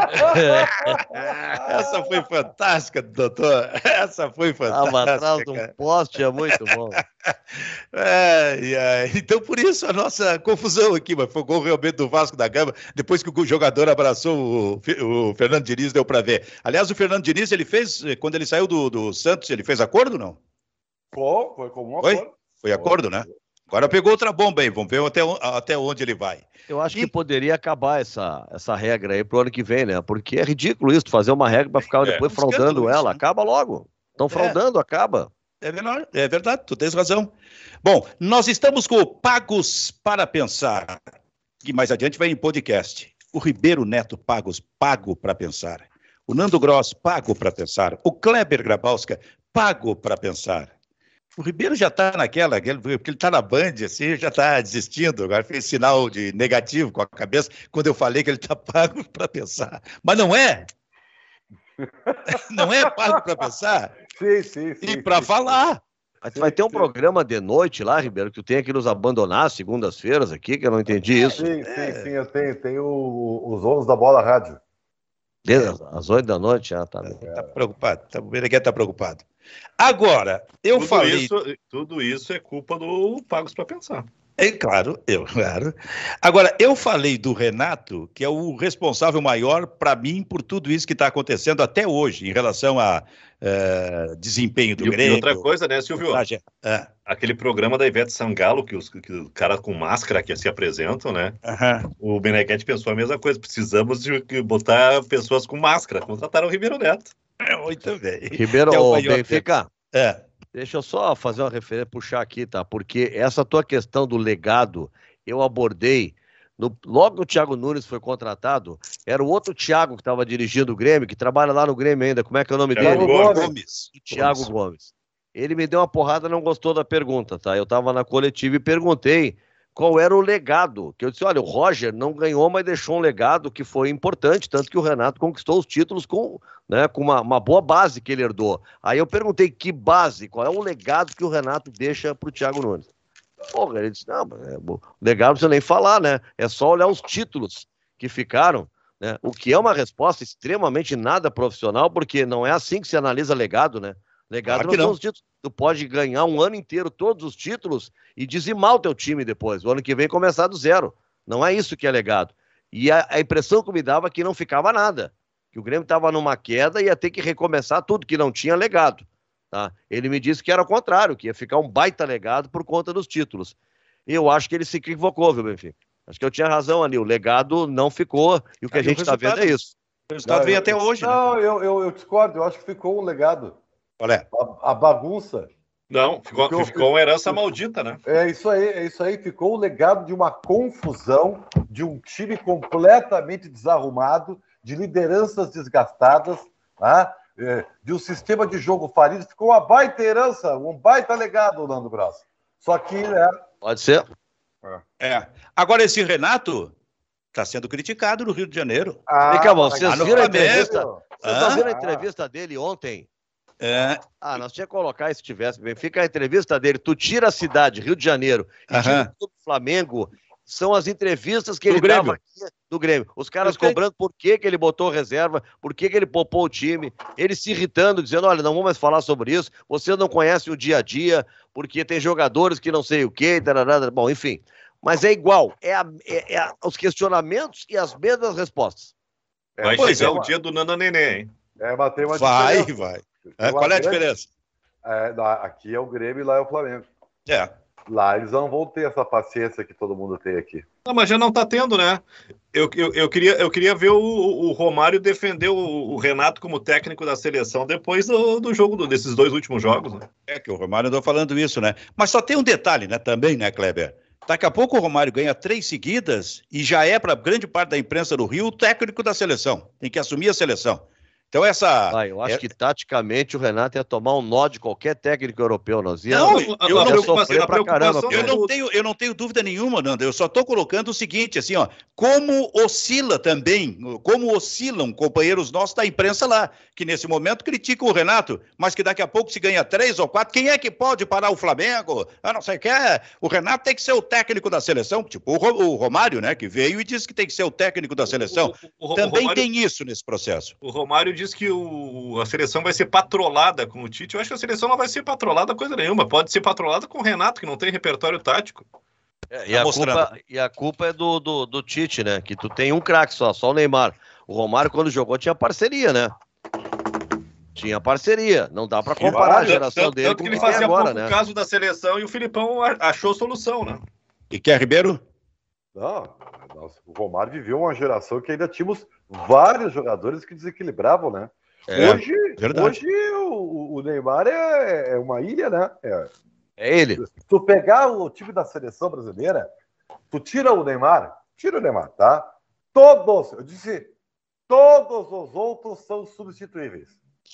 Essa foi fantástica, doutor. Essa foi fantástica. Estava atrás de um poste, é muito bom. É, é. Então, por isso, a nossa confusão aqui, mas foi o gol realmente do Vasco da Gama, depois que o jogador abraçou o, o Fernando Diniz, deu para ver. Aliás, o Fernando Diniz, ele fez, quando ele saiu do, do Santos, ele fez acordo, não? Foi, foi como um foi? acordo. Foi acordo, né? Agora pegou outra bomba aí, vamos ver até, até onde ele vai. Eu acho e... que poderia acabar essa, essa regra aí pro ano que vem, né? Porque é ridículo isso, fazer uma regra para ficar é, depois é um fraudando ela. Isso, né? Acaba logo. Estão fraudando, é. acaba. É verdade, é verdade, tu tens razão. Bom, nós estamos com o Pagos para Pensar, que mais adiante vai em podcast. O Ribeiro Neto Pagos, pago para pensar. O Nando Gross, pago para pensar. O Kleber Grabowska, pago para pensar. O Ribeiro já está naquela, porque ele está na Band, assim, já está desistindo. Agora fez sinal de negativo com a cabeça quando eu falei que ele está pago para pensar. Mas não é. Não é pago para pensar? Sim, sim, sim. E para falar. Sim, vai ter um sim. programa de noite lá, Ribeiro, que tu tem que nos abandonar segundas-feiras aqui, que eu não entendi isso. Sim, é. sim, sim, eu tenho. Tem os ônus da Bola Rádio. Desde às oito da noite, já tá. Tá, tá preocupado, tá, o Beneguete tá preocupado. Agora, eu tudo falei... Isso, tudo isso é culpa do Pagos para Pensar. É claro, eu, claro. Agora, eu falei do Renato, que é o responsável maior para mim por tudo isso que está acontecendo até hoje, em relação a uh, desempenho do e, Grêmio. E outra coisa, né, Silvio? É. Aquele programa da Ivete Sangalo, que os que o cara com máscara que se apresentam, né? Uhum. O Beneguete pensou a mesma coisa. Precisamos de botar pessoas com máscara. Contrataram o Ribeiro Neto. É, muito bem. Ribeiro, é o Benfica. É. Deixa eu só fazer uma referência, puxar aqui, tá? Porque essa tua questão do legado, eu abordei, no, logo que o Thiago Nunes foi contratado, era o outro Thiago que estava dirigindo o Grêmio, que trabalha lá no Grêmio ainda, como é que é o nome Thiago dele? Gomes. Gomes. O Thiago Gomes. Gomes. Ele me deu uma porrada, não gostou da pergunta, tá? Eu estava na coletiva e perguntei qual era o legado, que eu disse, olha, o Roger não ganhou, mas deixou um legado que foi importante, tanto que o Renato conquistou os títulos com, né, com uma, uma boa base que ele herdou. Aí eu perguntei que base, qual é o legado que o Renato deixa pro Thiago Nunes. Porra, ele disse, não, é, o legado não precisa nem falar, né, é só olhar os títulos que ficaram, né, o que é uma resposta extremamente nada profissional, porque não é assim que se analisa legado, né. Legado claro não são os títulos. Tu pode ganhar um ano inteiro todos os títulos e dizimar o teu time depois. O ano que vem começar do zero. Não é isso que é legado. E a, a impressão que me dava é que não ficava nada. Que o Grêmio estava numa queda e ia ter que recomeçar tudo, que não tinha legado. Tá? Ele me disse que era o contrário, que ia ficar um baita legado por conta dos títulos. E eu acho que ele se equivocou, viu, Benfica? Acho que eu tinha razão ali. O legado não ficou e o que ah, a gente está vendo é isso. O resultado vem até hoje. Não, né? eu, eu, eu discordo. Eu acho que ficou um legado. Qual é? A, a bagunça. Não, ficou, ficou, ficou uma herança maldita, né? É isso aí, é isso aí. Ficou o legado de uma confusão, de um time completamente desarrumado, de lideranças desgastadas, tá? É, de um sistema de jogo falido. Ficou uma baita herança, um baita legado, Nando Gross. Só que, né? Pode ser. É. Agora, esse Renato está sendo criticado no Rio de Janeiro. Ah, Vem cá, vocês ah, viram a no entrevista? Flamengo. Vocês Ah? viram a entrevista dele ontem? É. Ah, nós tínhamos que colocar isso se tivesse bem. Fica a entrevista dele. Tu tira a cidade, Rio de Janeiro, e tira Aham. o Flamengo. São as entrevistas que Do ele Grêmio. dava aqui do Grêmio. Os caras Perfeito. cobrando por que, que ele botou reserva, por que, que ele poupou o time, ele se irritando, dizendo, olha, não vamos mais falar sobre isso, você não conhece o dia a dia, porque tem jogadores que não sei o quê, tarará, bom, enfim. Mas é igual, é, a, é, é a, os questionamentos e as mesmas respostas. Vai Pois chegar é. o dia do Nana Neném, hein? É, mas tem uma Vai, diferença. vai. Tem É, uma qual é a grande- diferença? É, lá- aqui é o Grêmio e lá é o Flamengo. É. Lá eles não vão ter essa paciência que todo mundo tem aqui. Não, mas já não tá tendo, né? Eu, eu, eu, queria, eu queria ver o, o Romário defender o, o Renato como técnico da seleção depois do, do jogo, do, desses dois últimos jogos, né? É que o Romário andou falando isso, né? Mas só tem um detalhe, né, também, né, Kleber? Daqui a pouco o Romário ganha três seguidas e já é, para grande parte da imprensa do Rio, o técnico da seleção. Tem que assumir a seleção. Então essa... Ah, eu acho é- que taticamente o Renato ia tomar um nó de qualquer técnico europeu. Nós Não, íamos eu ia não- sofrer a pra caramba. preocupação com Eu ele. não, tenho, eu não tenho dúvida nenhuma, Nando. Eu só estou colocando o seguinte, assim, ó, como oscila também, como oscilam companheiros nossos da imprensa lá, que nesse momento criticam o Renato, mas que daqui a pouco se ganha três ou quatro, quem é que pode parar o Flamengo? Ah, não sei o que é. O Renato tem que ser o técnico da seleção, tipo o, Ro- o Romário, né, que veio e disse que tem que ser o técnico da seleção. O, o, o, Também Romário, tem isso nesse processo. o Romário diz que o, a seleção vai ser patrolada com o Tite. Eu acho que a seleção não vai ser patrolada coisa nenhuma. Pode ser patrolada com o Renato, que não tem repertório tático. É, e, a mostrando. culpa, e a culpa é do, do, do Tite, né? Que tu tem um craque só, só o Neymar. O Romário, quando jogou, tinha parceria, né? Tinha parceria. Não dá pra comparar a Tanto- geração tanto, dele tanto com que o ele que tem fazia agora, pouco né? caso da seleção e o Filipão a- achou solução, né? E quer Ribeiro? Não, nossa, o Romário viveu uma geração que ainda tínhamos vários jogadores que desequilibravam, né? É, hoje, verdade. hoje o, o Neymar é, é uma ilha, né? É. É ele. Tu pegar o time da seleção brasileira, tu tira o Neymar, tira o Neymar, tá? Todos, eu disse, todos os outros são substituíveis.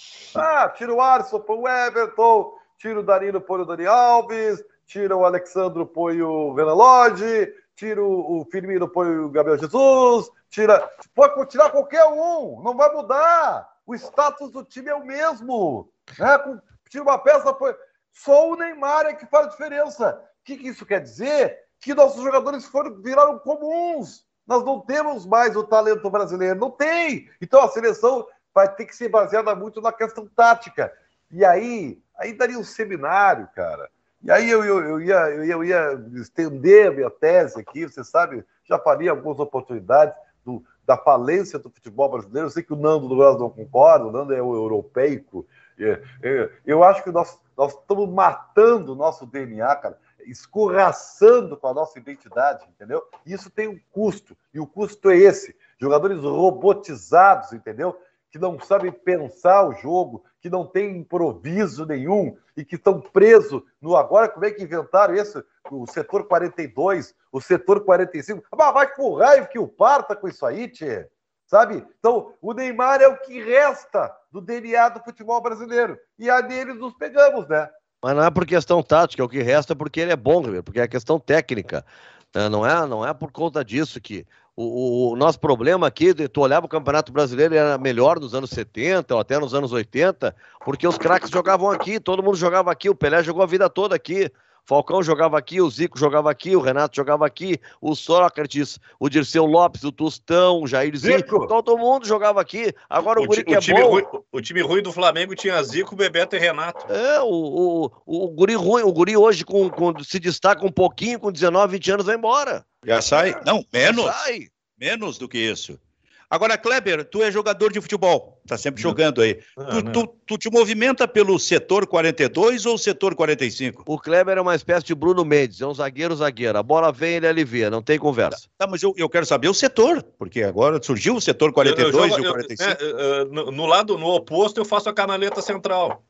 Ah, tira o Alisson, põe o Everton, tira o Danilo, põe o Dani Alves, tira o Alexandro, põe o Venalode, tira o, o Firmino, põe o Gabriel Jesus, tira, pode tirar qualquer um, não vai mudar. O status do time é o mesmo. Né? Com- Tira uma peça, põe... Só o Neymar é que faz a diferença. O que, que isso quer dizer? Que nossos jogadores foram, viraram comuns. Nós não temos mais o talento brasileiro. Não tem. Então a seleção vai ter que ser baseada muito na questão tática. E aí, aí daria um seminário, cara. E aí eu, eu, eu, ia, eu, ia, eu ia estender a minha tese aqui, você sabe, já falei algumas oportunidades do, da falência do futebol brasileiro. Eu sei que o Nando do Brasil não concorda, o Nando é o europeico. É, é, eu acho que nós, nós estamos matando o nosso D N A, cara, escorraçando com a nossa identidade, entendeu? Isso tem um custo, e o custo é esse. Jogadores robotizados, entendeu? Que não sabem pensar o jogo, que não tem improviso nenhum e que estão presos no agora. Como é que inventaram isso? O setor quarenta e dois, o setor quarenta e cinco. Mas vai com o raio que o parta com isso aí, tchê. Sabe? Então, o Neymar é o que resta do D N A do futebol brasileiro. E a neles nos pegamos, né? Mas não é por questão tática, o que resta é porque ele é bom, Ribeiro, porque é questão técnica. né? Não é, não é por conta disso que o, o- o nosso problema aqui, de- tu olhava o Campeonato Brasileiro, ele era melhor nos anos setenta ou até nos anos oitenta, porque os craques jogavam aqui, todo mundo jogava aqui, o Pelé jogou a vida toda aqui. Falcão jogava aqui, o Zico jogava aqui, o Renato jogava aqui, o Sócrates, o Dirceu Lopes, o Tostão, o Jairzinho, Zico. todo mundo jogava aqui. Agora o, O, guri ti- que o é time bom... ruim, o time ruim do Flamengo tinha Zico, Bebeto e Renato. É, o, o, o, guri ruim, o guri hoje com, com- se destaca um pouquinho, com dezenove, vinte anos vai embora. Já sai? Não, menos. Sai. Menos do que isso. Agora, Kleber, tu é jogador de futebol, tá sempre jogando aí. Ah, Tu, né? tu, tu te movimenta pelo setor quarenta e dois ou setor quarenta e cinco? O Kleber é uma espécie de Bruno Mendes, é um zagueiro, zagueiro. A bola vem, ele alivia, não tem conversa. Tá, mas eu, eu quero saber o setor, porque agora surgiu o setor quarenta e dois Eu- eu e o jogo- quarenta e eu- cinco. né, eh, no, no lado no oposto, eu faço a canaleta central.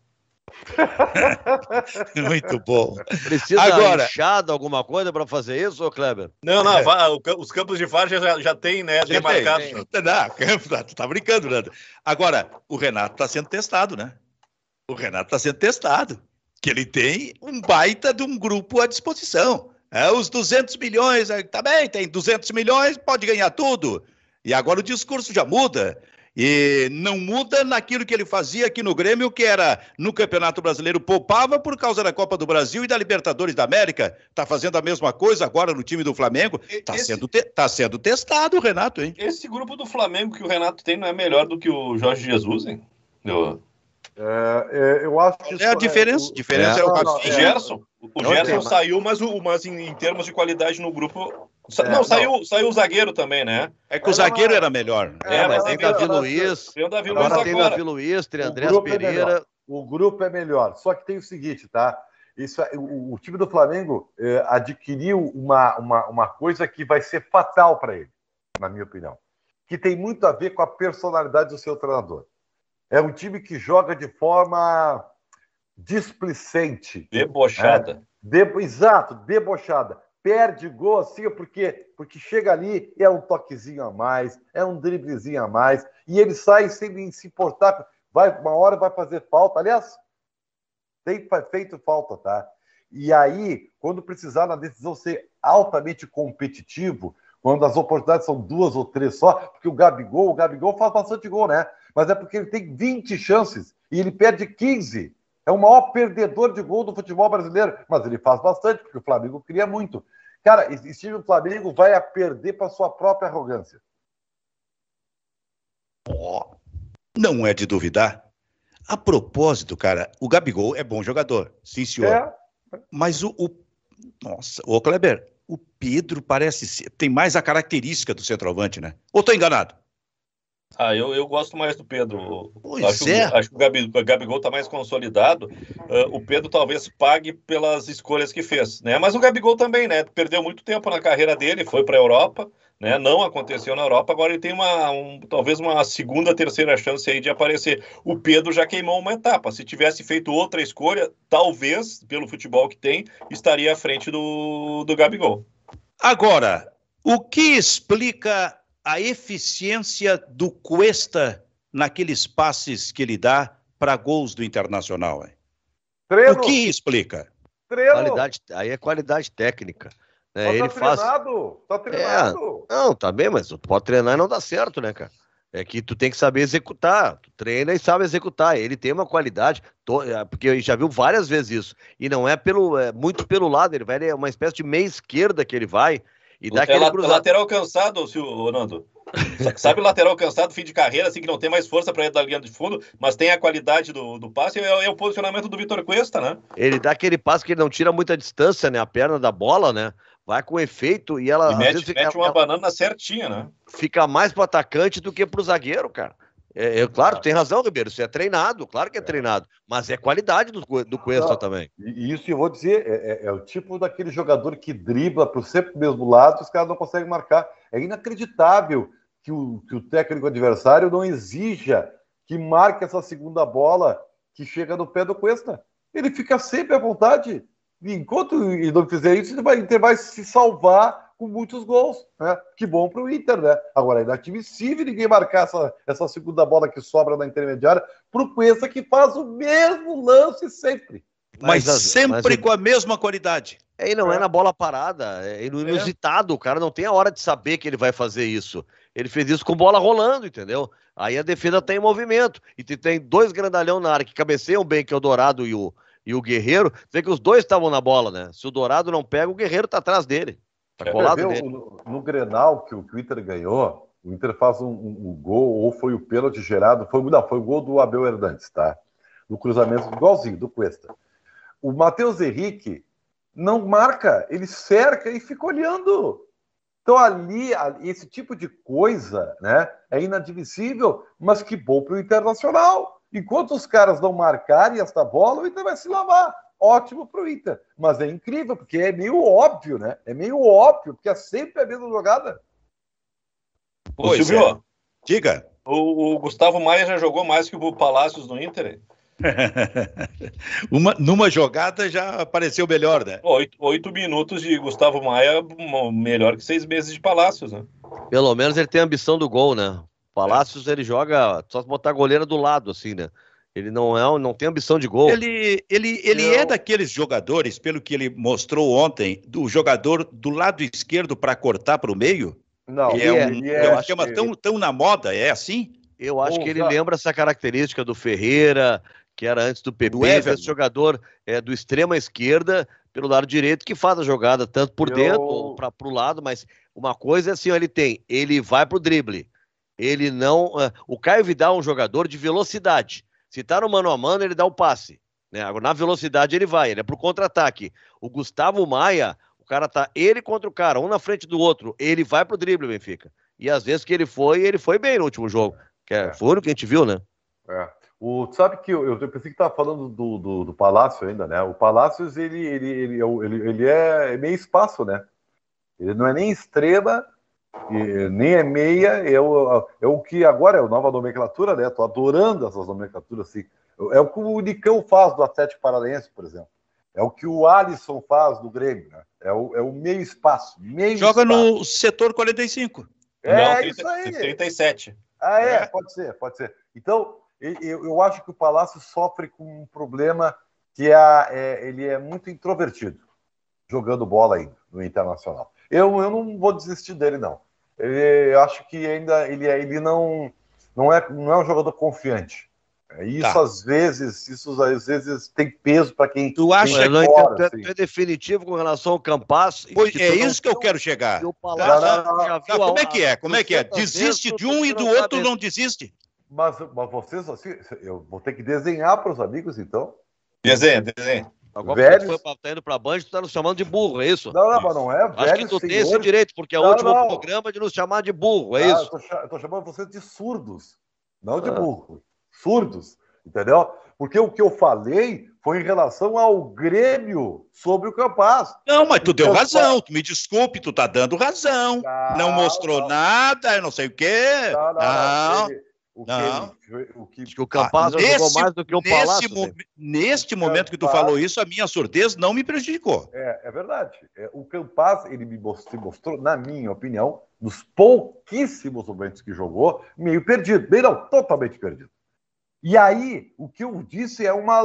Muito bom. Precisa Agora, inchada, alguma coisa para fazer isso, ô Kleber? Não, não, vá, o ca- os campos de várzea já, já tem, né, já demarcados. tem, tem. Não, campo, tá- tu tá brincando, Nando. Agora, o Renato tá sendo testado, né? O Renato tá sendo testado. Que ele tem um baita de um grupo à disposição. É, os duzentos milhões, é, tá bem, tem duzentos milhões, pode ganhar tudo. E agora o discurso já muda. E não muda naquilo que ele fazia aqui no Grêmio, que era no Campeonato Brasileiro, poupava por causa da Copa do Brasil e da Libertadores da América. Tá fazendo a mesma coisa agora no time do Flamengo. Tá, Esse- sendo, te- tá sendo testado o Renato, hein? Esse grupo do Flamengo que o Renato tem não é melhor do que o Jorge Jesus, hein? Eu- É, é, eu acho que É a isso- diferença. o- diferença É. é, o Não, não, O Rafinha. é. Gerson, o Não Gerson tem, mas- saiu, mas, o, mas em, em termos de qualidade no grupo. sa- É, não, não. saiu, saiu o zagueiro também, né? É que o zagueiro era melhor. É, É, mas mas tem agora- Davi Luiz, Tem o Davi agora Luiz tem agora. Davi Luiz, tem O Andrés grupo é Pereira. melhor. O grupo é melhor. Só que tem o seguinte, tá? Isso, é- o, o time do Flamengo é, adquiriu uma, uma, uma coisa que vai ser fatal para ele, na minha opinião. Que tem muito a ver com a personalidade do seu treinador. É um time que joga de forma displicente. Debochada. De- exato, debochada. Perde gol assim, porque, porque chega ali e é um toquezinho a mais, é um driblezinho a mais, e ele sai sem se importar. Vai, uma hora vai fazer falta. Aliás, tem fa- feito falta, tá? E aí, quando precisar na decisão ser altamente competitivo, quando as oportunidades são duas ou três só, porque o Gabigol, o Gabigol faz bastante gol, né? Mas é porque ele tem vinte chances e ele perde quinze. É o maior perdedor de gol do futebol brasileiro, mas ele faz bastante, porque o Flamengo cria muito. Cara, esse time do Flamengo vai a perder para sua própria arrogância. Ó, não é de duvidar. A propósito, cara, o Gabigol é bom jogador, sim, senhor. É, Mas o, o- Nossa, ô Kleber, o Pedro parece ser, tem mais a característica do centroavante, né? Ou tô enganado? Ah, eu, eu gosto mais do Pedro. Pois acho, é. Acho que o Gabi- o Gabigol está mais consolidado. Ah, o Pedro talvez pague pelas escolhas que fez, né? Mas o Gabigol também, né? Perdeu muito tempo na carreira dele, foi para a Europa, né? Não aconteceu na Europa. Agora ele tem uma, um- talvez uma segunda, terceira chance aí de aparecer. O Pedro já queimou uma etapa. Se tivesse feito outra escolha, talvez, pelo futebol que tem, estaria à frente do, do Gabigol. Agora, o que explica a eficiência do Cuesta naqueles passes que ele dá para gols do Internacional? Hein? treino, O que explica? treino. Qualidade, aí é qualidade técnica. Né? Mas Ele tá faz. treinado, tá treinado. Não, tá bem, mas tu pode treinar e não dá certo, né, cara? É que tu tem que saber executar. Tu treina e sabe executar. Ele tem uma qualidade, to- é, porque eu já viu várias vezes isso. E não é pelo, é muito pelo lado, ele vai, ele é uma espécie de meia esquerda que ele vai e dá É aquele la- cruzado. lateral cansado, Silvio Nando. Sa- Sabe o lateral cansado, fim de carreira, assim, que não tem mais força para ir da linha de fundo, mas tem a qualidade do, do passe, é, é o posicionamento do Vitor Cuesta, né? Ele dá aquele passe que ele não tira muita distância, né? A perna da bola, né? Vai com efeito e ela E às mete, vezes fica, mete uma ela banana certinha, né? fica mais pro atacante do que pro zagueiro, cara. É, é, claro, tu tem razão, Ribeiro. Isso é treinado, claro que é treinado, mas é qualidade do, Cu- do Cuesta Não. também. E e isso eu vou dizer, é, é- é o tipo daquele jogador que dribla para sempre pro mesmo lado e os caras não conseguem marcar. É inacreditável que o, que o técnico adversário não exija que marque essa segunda bola que chega no pé do Cuesta. Ele fica sempre à vontade. E enquanto ele não fizer isso, ele vai, ele vai se salvar com muitos gols. Né? Que bom para o Inter, né? Agora, é inadmissível ninguém marcar essa, essa segunda bola que sobra na intermediária para o Cuesta, que faz o mesmo lance sempre. Mas, Mas, sempre mas- com a mesma qualidade. É, e não é. É. na bola parada, é no inusitado. O cara não tem a hora de saber que ele vai fazer isso. Ele fez isso com bola rolando, entendeu? Aí a defesa tá em movimento. E tu tem dois grandalhão na área que cabeceiam bem, que é o Dourado e o, e o Guerreiro. Vê que os dois estavam na bola, né? Se o Dourado não pega, o Guerreiro tá atrás dele. Tá É, colado Quer ver, nele. no, no Grenal que o, que o Inter ganhou, o Inter faz um, um- um gol, ou foi o pênalti gerado, foi, não, foi o gol do Abel Hernandes, tá? No cruzamento igualzinho, do Cuesta. O Matheus Henrique não marca, ele cerca e fica olhando. Então ali, ali, esse tipo de coisa, né, é inadmissível, mas que bom para o Internacional. Enquanto os caras não marcarem essa bola, o Inter vai se lavar. Ótimo para o Inter. Mas é incrível, porque é meio óbvio, né? É meio óbvio, porque é sempre a mesma jogada. Ô, Pois Silvio, Diga. o, o Gustavo Maia já jogou mais que o Palácios no Inter? Hein? Uma, numa jogada já apareceu melhor, né? Oito, oito minutos de Gustavo Maia, melhor que seis meses de Palácios, né? Pelo menos ele tem a ambição do gol, né? Palácios ele joga só se botar a goleira do lado, assim, né? Ele não é, não tem ambição de gol. Ele, ele, ele Eu- é daqueles jogadores, pelo que ele mostrou ontem, do jogador do lado esquerdo para cortar para o meio. Não, Que Ele é é, um, ele é um é- esquema ele- tão, tão na moda, é assim? Eu acho Ou que ele já- lembra essa característica do Ferreira, que era antes do P Do P, Everton. desse jogador é, do extrema esquerda pelo lado direito, que faz a jogada tanto por Eu- dentro ou para o lado, mas uma coisa é assim, ó, ele tem, ele vai pro drible. Ele não. ah, o Caio Vidal é um jogador de velocidade. Se tá no mano a mano, ele dá o passe. Né? Agora, na velocidade, ele vai, ele é pro contra-ataque. O Gustavo Maia, o cara tá ele contra o cara, um na frente do outro. Ele vai pro drible, Benfica. E às vezes que ele foi, ele foi bem no último jogo. Que é, É. foi o único que a gente viu, né? É. O, tu sabe que eu, eu pensei que estava falando do, do, do Palácio ainda, né? O Palácios, ele, ele, ele, é o- ele, ele é meio espaço, né? Ele não é nem extrema, e nem é meia, é o, é o que agora é a nova nomenclatura, né? Tô adorando essas nomenclaturas, assim. É o que o Nicão faz do Atlético Paranaense, por exemplo. É o que o Alisson faz do Grêmio, né? É o, é o meio espaço. Meio Joga espaço. no setor quarenta e cinco. É Não, isso aí. trinta e sete. Ah, é, É. pode ser, pode ser. Então, eu, eu acho que o Palácio sofre com um problema que é, a- é- ele é muito introvertido, jogando bola ainda no Internacional. Eu, eu não vou desistir dele, não. Ele- eu acho que ainda ele, é- ele não, não, é, não é um jogador confiante. É, Isso Tá. às vezes, isso às vezes tem peso para quem. Tu acha quem Mas não é entendo, fora, tu é, assim. tu é definitivo com relação ao Campas. Pois, que é tu não isso que eu viu, quero chegar. e o Tá, Palácio Não, não, não. já Tá, viu como a- é que é? Como é que é? trocentas Desiste vezes, de tu- um tu e do não outro sabe. não desiste. Mas, mas vocês, assim, eu vou ter que desenhar para os amigos, então. Desenha, desenha. Agora Velhos- tu foi pra, tá indo pra Band, tu tá nos chamando de burro, é isso? Não, não, mas não é. Acho que Velhos tu tem esse senhores. direito, porque é o Não, último não. programa de nos chamar de burro, é Ah, isso? Eu tô, cha- eu tô chamando vocês de surdos, não de Ah. burro. Surdos, entendeu? Porque o que eu falei foi em relação ao Grêmio sobre o Campas. Não, mas tu deu Eu- razão. Tu me desculpe, tu tá dando razão. Não mostrou não, nada, eu não sei o quê. Não, não, Não. Ele- o que não. ele- o que- Acho que o Campas Ah, jogou nesse- mais do que o Nesse, Palácio. mo- né? neste momento que tu Campas- falou isso, a minha surdez não me prejudicou. É, é verdade. É, o Campas, ele me mos- se mostrou, na minha opinião, nos pouquíssimos momentos que jogou, meio perdido. Bem, não, totalmente perdido. E aí, o que eu disse é uma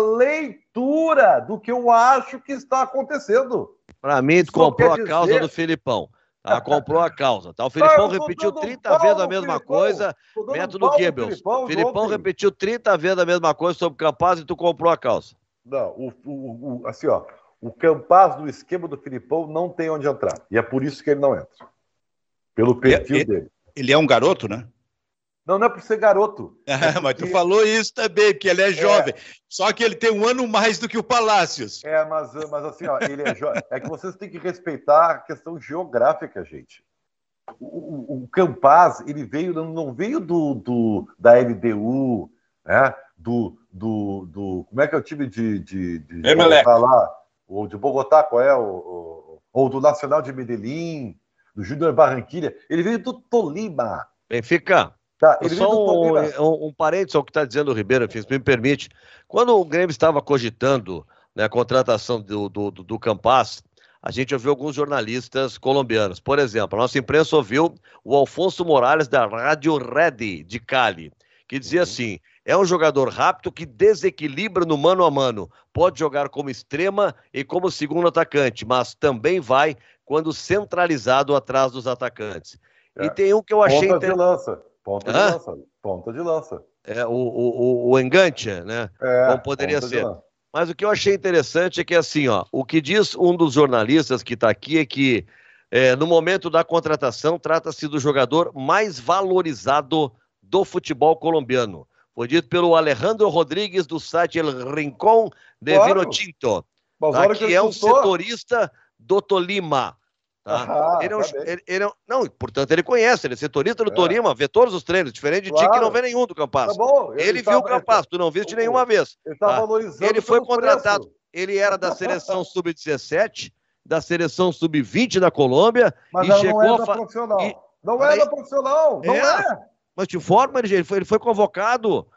leitura do que eu acho que está acontecendo. Pra mim, tu Isso comprou quer a causa dizer- do Filipão. Tá? Comprou a causa. Tá? O Filipão eu tô repetiu dando trinta pau vezes a no mesma Filipão. coisa, Tô dando método pau pro Goebbels. Filipão Filipão ontem. repetiu trinta vezes a mesma coisa sobre o Campas e tu comprou a causa. Não, o, o- o- assim, ó, o Campas no esquema do Filipão não tem onde entrar. E é por isso que ele não entra. Pelo perfil É, é- dele. Ele é um garoto, né? Não, não é por ser garoto. Ah, mas tu porque- falou isso também, que ele é jovem. Só que ele tem um ano mais do que o Palácios. É, mas, mas assim, ó, ele é, jo... é que vocês têm que respeitar a questão geográfica, gente. O, o, o Campas, ele veio, não, não veio do, do, da L D U, né? Do, do, do. Como é que é o time de, de, de Emelec. Bogotá lá? Ou de Bogotá, qual é? O, o- ou do Nacional de Medellín, do Júnior Barranquilha. Ele veio do Tolima. Benfica, Tá? Ele veio do só Tolima. um, um, um parênteses ao que está dizendo o Ribeiro, se me permite. Quando o Grêmio estava cogitando, né, a contratação do, do, do, do Campas, a gente ouviu alguns jornalistas colombianos. Por exemplo, a nossa imprensa ouviu o Alfonso Morales, da Rádio Red, de Cali, que dizia assim: é um jogador rápido que desequilibra no mano a mano. Pode jogar como extrema e como segundo atacante, mas também vai quando centralizado atrás dos atacantes. É. E tem um que eu achei Ponta de interessante. lança. Ponta de Hã? lança. Ponta de lança. É, o, o, o, o Enganche, né? É, Como poderia ponta de ser. lança. Mas o que eu achei interessante é que, assim, ó, o que diz um dos jornalistas que está aqui é que, é, no momento da contratação, trata-se do jogador mais valorizado do futebol colombiano. Foi dito pelo Alejandro Rodrigues, do site El Rincón de Claro. Vino Tinto, Mas tá? olha que ele é um custou. setorista do Tolima. Tá? Ah, ele é um, tá bem. ele, ele é um- não, portanto, ele conhece, ele é setorista do É. Tolima, vê todos os treinos, diferente de ti que Claro. não vê nenhum do Campas. Tá bom. Ele, tá- viu o Campas, tu não viste ele- nenhuma vez. Ele está tá? valorizando. Ele foi pelo contratado, preço. ele era da seleção sub dezessete, da seleção sub vinte da Colômbia, Mas e ela chegou não é a da fa- profissional. e- Não Aí- é da profissional. Não É. é. Mas te informa, ele, ele, foi, ele foi convocado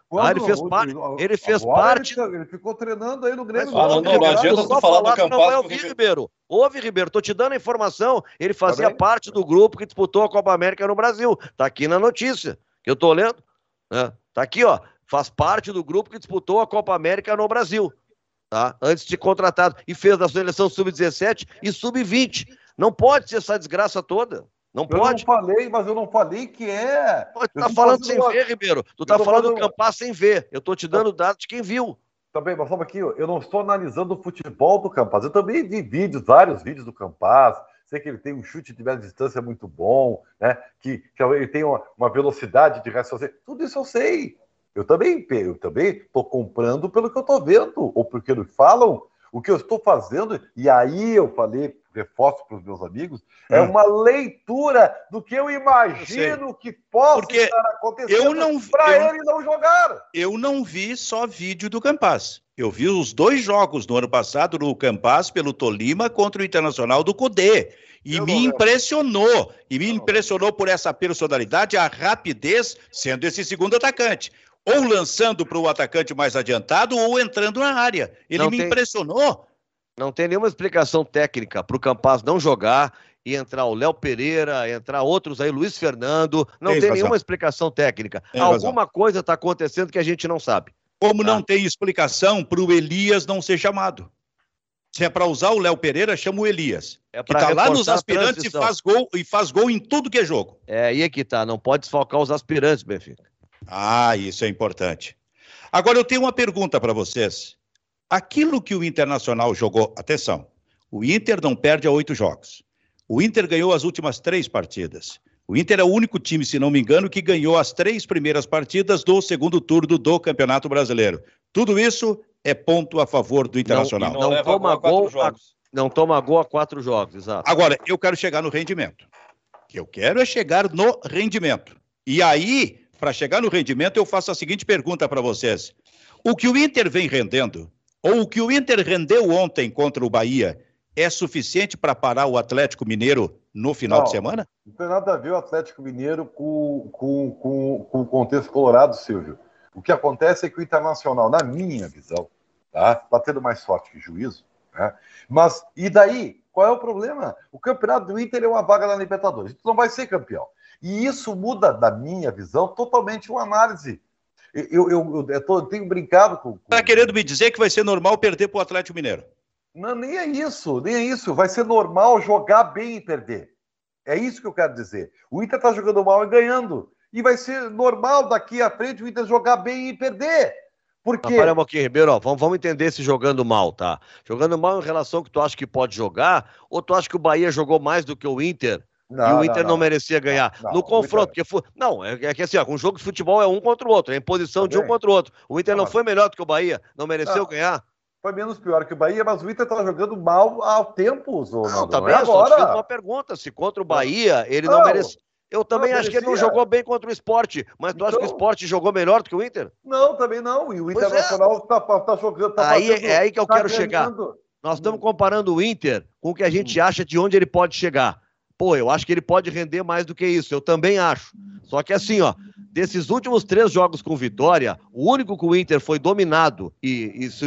Quando, ah, ele fez, o, par... o, ele fez agora parte... Ele, ele ficou treinando aí no Grêmio. Ah, não, não, não adianta tu falar do Campas. Não vai ouvir, Ribeiro. Ouve, Ribeiro, tô te dando a informação. Ele fazia Tá parte do grupo que disputou a Copa América no Brasil. Tá aqui na notícia, que eu tô lendo. Né? Tá aqui, ó. Faz parte do grupo que disputou a Copa América no Brasil. Tá? Antes de contratado. E fez da seleção sub dezessete e sub vinte. Não pode ser essa desgraça toda. Não eu pode. Eu não falei, mas eu não falei que é. Tu tá falando sem uma... ver, Ribeiro. Tu tá falando do Campas sem ver. Eu tô te dando dados de quem viu. Também, mas só aqui, eu não estou analisando o futebol do Campas. Eu também vi vídeos, vários vídeos do Campas. Sei que ele tem um chute de média distância muito bom, né? Que, que ele tem uma, uma velocidade de raciocínio. Tudo isso eu sei. Eu também eu também estou comprando pelo que eu estou vendo, ou porque eles falam. O que eu estou fazendo, e aí eu falei, reforço para os meus amigos, hum. é uma leitura do que eu imagino eu que possa Porque estar acontecendo para ele não jogar. Eu não vi só vídeo do Campas. Eu vi os dois jogos no ano passado no Campas pelo Tolima contra o Internacional do Cudê. E eu me impressionou. E me impressionou por essa personalidade, a rapidez, sendo esse segundo atacante. Ou lançando para o atacante mais adiantado, ou entrando na área. Ele não me tem, impressionou. Não tem nenhuma explicação técnica para o Campas não jogar e entrar o Léo Pereira, entrar outros aí, Luiz Fernando. Não tem, tem nenhuma explicação técnica. Tem Alguma razão. coisa está acontecendo que a gente não sabe. Como tá? Não tem explicação para o Elias não ser chamado. Se é para usar o Léo Pereira, chama o Elias. É que está lá nos aspirantes e faz, gol, e faz gol em tudo que é jogo. É aí é que tá. Não pode desfalcar os aspirantes, Benfica. Ah, isso é importante. Agora eu tenho uma pergunta para vocês. Aquilo que o Internacional jogou, atenção, o Inter não perde a oito jogos. O Inter ganhou as últimas três partidas. O Inter é o único time, se não me engano, que ganhou as três primeiras partidas do segundo turno do Campeonato Brasileiro. Tudo isso é ponto a favor do Internacional. Não, não, não toma gol, a, não toma gol a quatro jogos, exato. Agora, eu quero chegar no rendimento. O que eu quero é chegar no rendimento. E aí, para chegar no rendimento, eu faço a seguinte pergunta para vocês. O que o Inter vem rendendo, ou o que o Inter rendeu ontem contra o Bahia, é suficiente para parar o Atlético Mineiro no final não, de semana? Não tem nada a ver o Atlético Mineiro com, com, com, com o contexto colorado, Silvio. O que acontece é que o Internacional, na minha visão, tá, tá tendo mais sorte que juízo, né? Mas, e daí? Qual é o problema? O campeonato do Inter é uma vaga na Libertadores. Tu não vai ser campeão. E isso muda, da minha visão, totalmente uma análise. Eu, eu, eu, eu, tô, eu tenho brincado com... com... Tá querendo me dizer que vai ser normal perder pro Atlético Mineiro? Não, nem é isso, nem é isso. Vai ser normal jogar bem e perder. É isso que eu quero dizer. O Inter tá jogando mal e ganhando. E vai ser normal daqui à frente o Inter jogar bem e perder. Por quê? Para um pouquinho, Ribeiro, ó, vamos, vamos entender se jogando mal, tá? Jogando mal em relação ao que tu acha que pode jogar, ou tu acha que o Bahia jogou mais do que o Inter? Não, e o Inter não, não, não merecia ganhar. Não, não, no confronto, Inter... porque foi... Não, é, é que assim, ó, um jogo de futebol é um contra o outro, é em posição tá de bem. um contra o outro. O Inter não, não foi melhor do que o Bahia, não mereceu ganhar. Foi menos pior que o Bahia, mas o Inter tá jogando mal há tempos. Ou não, também é agora. Só te fiz uma pergunta, se contra o Bahia ele não, mereceu. Eu também acho que ele não jogou bem contra o Sport, mas tu então... acha que o Sport jogou melhor do que o Inter? Não, também não. E o Internacional é. tá, tá jogando. Tá aí fazendo, é aí que eu tá quero chegar. Nós estamos comparando o Inter com o que a gente hum. acha de onde ele pode chegar. Pô, eu acho que ele pode render mais do que isso, eu também acho. Só que assim, ó, desses últimos três jogos com vitória, o único que o Inter foi dominado, e isso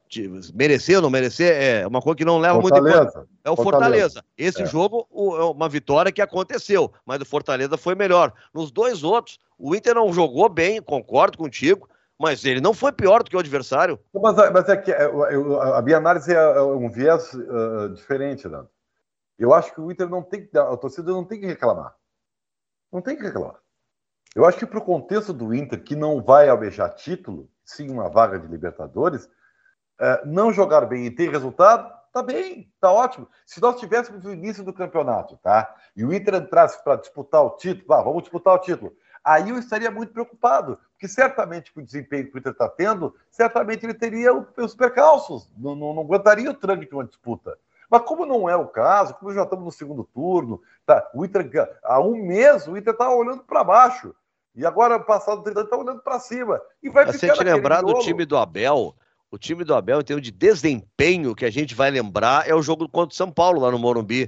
merecer ou não merecer, é uma coisa que não leva muito em conta. É o Fortaleza. Fortaleza. Esse é. jogo é uma vitória que aconteceu, mas o Fortaleza foi melhor. Nos dois outros, o Inter não jogou bem, concordo contigo, mas ele não foi pior do que o adversário. Mas, mas é que a minha análise é um viés uh, diferente, Nando. Eu acho que o Inter não tem que... A torcida não tem que reclamar. Não tem que reclamar. Eu acho que para o contexto do Inter, que não vai almejar título, sim uma vaga de Libertadores, uh, não jogar bem e ter resultado, tá bem, tá ótimo. Se nós tivéssemos o início do campeonato, tá? E o Inter entrasse para disputar o título, ah, vamos disputar o título. Aí eu estaria muito preocupado, porque certamente com o desempenho que o Inter está tendo, certamente ele teria os percalços, não, não, não aguentaria o tranque de uma disputa. Mas como não é o caso, como já estamos no segundo turno, tá, o Inter, há um mês o Inter está olhando para baixo. E agora, passado trinta anos, está olhando para cima. E vai Mas se a gente lembrar do time do Abel, o time do Abel, em termos de desempenho, que a gente vai lembrar, é o jogo contra o São Paulo, lá no Morumbi.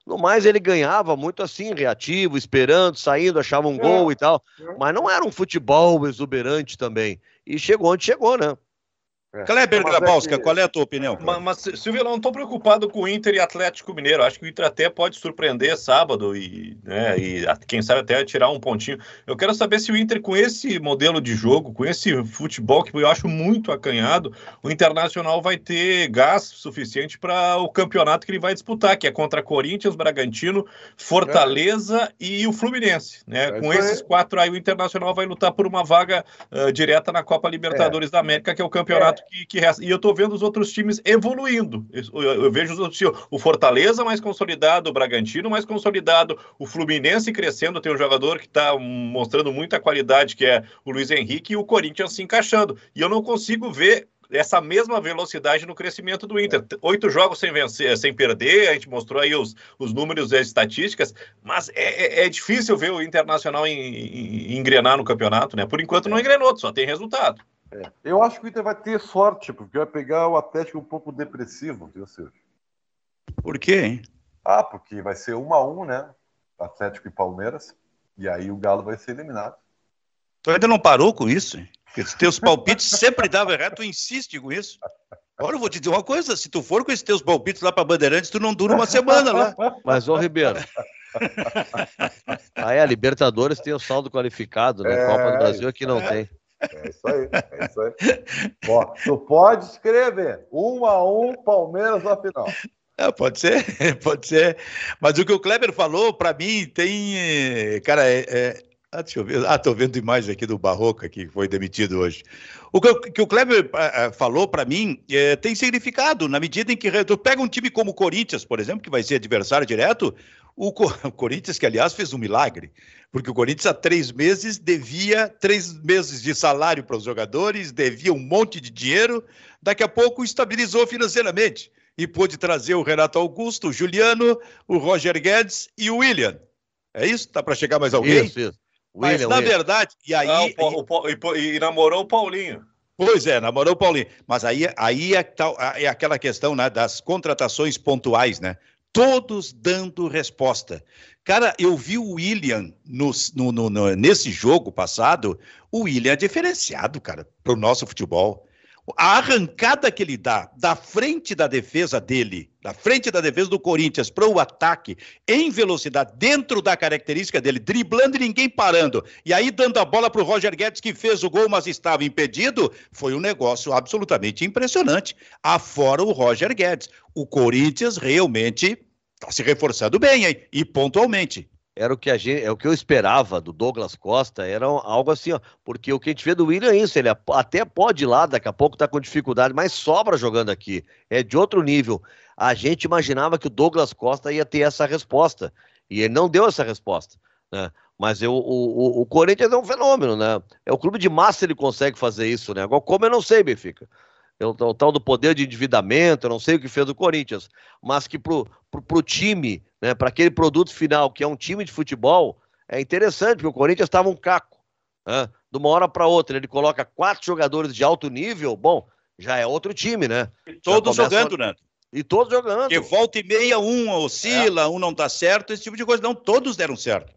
No mais, ele ganhava muito assim, reativo, esperando, saindo, achava um gol e tal. Mas não era um futebol exuberante também. E chegou onde chegou, né? É. Kleber Grabowska, é que... qual é a tua opinião? Mas, mas Silvio, eu não estou preocupado com o Inter e Atlético Mineiro. Acho que o Inter até pode surpreender sábado e, né, e quem sabe até tirar um pontinho. Eu quero saber se o Inter, com esse modelo de jogo, com esse futebol que eu acho muito acanhado, o Internacional vai ter gás suficiente para o campeonato que ele vai disputar, que é contra Corinthians, Bragantino, Fortaleza é. e o Fluminense. Né? É com esses aí. quatro aí, o Internacional vai lutar por uma vaga uh, direta na Copa Libertadores é. da América, que é o campeonato é. Que, que resta. E eu tô vendo os outros times evoluindo. Eu, eu, eu vejo os outros times. O Fortaleza mais consolidado, o Bragantino mais consolidado, o Fluminense crescendo, tem um jogador que tá mostrando muita qualidade, que é o Luiz Henrique, e o Corinthians se encaixando. E eu não consigo ver essa mesma velocidade no crescimento do Inter. Oito jogos sem vencer, sem perder, a gente mostrou aí os, os números e as estatísticas, mas é, é, é difícil ver o Internacional em, em, engrenar no campeonato, né? Por enquanto não engrenou, só tem resultado. É. Eu acho que o Inter vai ter sorte, porque vai pegar o Atlético um pouco depressivo, viu, Sérgio? Por quê, hein? Ah, porque vai ser um a um, né? Atlético e Palmeiras, e aí o Galo vai ser eliminado. Tu ainda não parou com isso, hein? Porque os teus palpites sempre davam errado, tu insiste com isso. Agora eu vou te dizer uma coisa, se tu for com esses teus palpites lá para Bandeirantes, tu não dura uma semana lá. Mas, ô Ribeiro, aí a Libertadores tem o saldo qualificado, né? É, Copa do Brasil aqui não é. tem. É isso aí, é isso aí. Ó, tu pode escrever, um a um, Palmeiras na final. É, pode ser, pode ser. Mas o que o Kleber falou, para mim, tem... Cara, é... é... Ah, deixa eu ver. Ah, tô vendo imagem aqui do Barroca, que foi demitido hoje. O que, que o Kleber uh, falou, para mim, é, tem significado, na medida em que tu pega um time como o Corinthians, por exemplo, que vai ser adversário direto, o, o Corinthians, que aliás fez um milagre, porque o Corinthians há três meses devia três meses de salário para os jogadores, devia um monte de dinheiro, daqui a pouco estabilizou financeiramente e pôde trazer o Renato Augusto, o Juliano, o Roger Guedes e o William. É isso? Tá para chegar mais alguém? Isso, isso. Mas, William, na William. verdade, e aí... Ah, o, o, o, e, e namorou o Paulinho. Pois é, namorou o Paulinho. Mas aí, aí é, tal, é aquela questão, né, das contratações pontuais, né? Todos dando resposta. Cara, eu vi o William no, no, no, no, nesse jogo passado, o William é diferenciado, cara, para o nosso futebol. A arrancada que ele dá da frente da defesa dele, da frente da defesa do Corinthians para o ataque, em velocidade, dentro da característica dele, driblando e ninguém parando, e aí dando a bola para o Roger Guedes, que fez o gol, mas estava impedido, foi um negócio absolutamente impressionante. Afora o Roger Guedes. O Corinthians realmente está se reforçando bem, hein? E pontualmente. Era o que a gente, é o que eu esperava do Douglas Costa, era algo assim, ó, porque o que a gente vê do William é isso, ele até pode ir lá, daqui a pouco tá com dificuldade, mas sobra jogando aqui, é de outro nível. A gente imaginava que o Douglas Costa ia ter essa resposta, e ele não deu essa resposta, né? Mas eu, o, o, o Corinthians é um fenômeno, né? É o clube de massa, ele consegue fazer isso, né? Agora, como eu não sei, Benfica. O, o tal do poder de endividamento, eu não sei o que fez o Corinthians, mas que pro, pro, pro time, né, para aquele produto final, que é um time de futebol, é interessante, porque o Corinthians estava um caco, né? De uma hora para outra, ele coloca quatro jogadores de alto nível, bom, já é outro time, né? E todos jogando, né? E todos jogando. Porque volta e meia, um oscila, é. um não tá certo, esse tipo de coisa. Não, todos deram certo.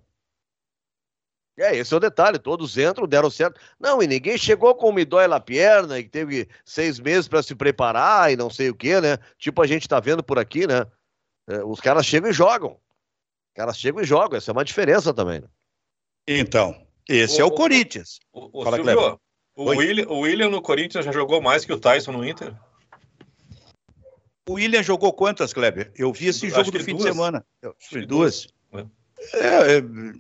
É, esse é o detalhe, todos entram, deram certo. Não, e ninguém chegou com uma dói na perna e teve seis meses para se preparar e não sei o quê, né? Tipo a gente tá vendo por aqui, né? É, os caras chegam e jogam. Os caras chegam e jogam, essa é uma diferença também, né? Então, esse o, é o Corinthians. O, o, Fala, Silvio, o, William, o William no Corinthians já jogou mais que o Tyson no Inter? O William jogou quantas, Kleber? Eu vi esse jogo do fim duas. de semana. Acho duas. duas. É, é...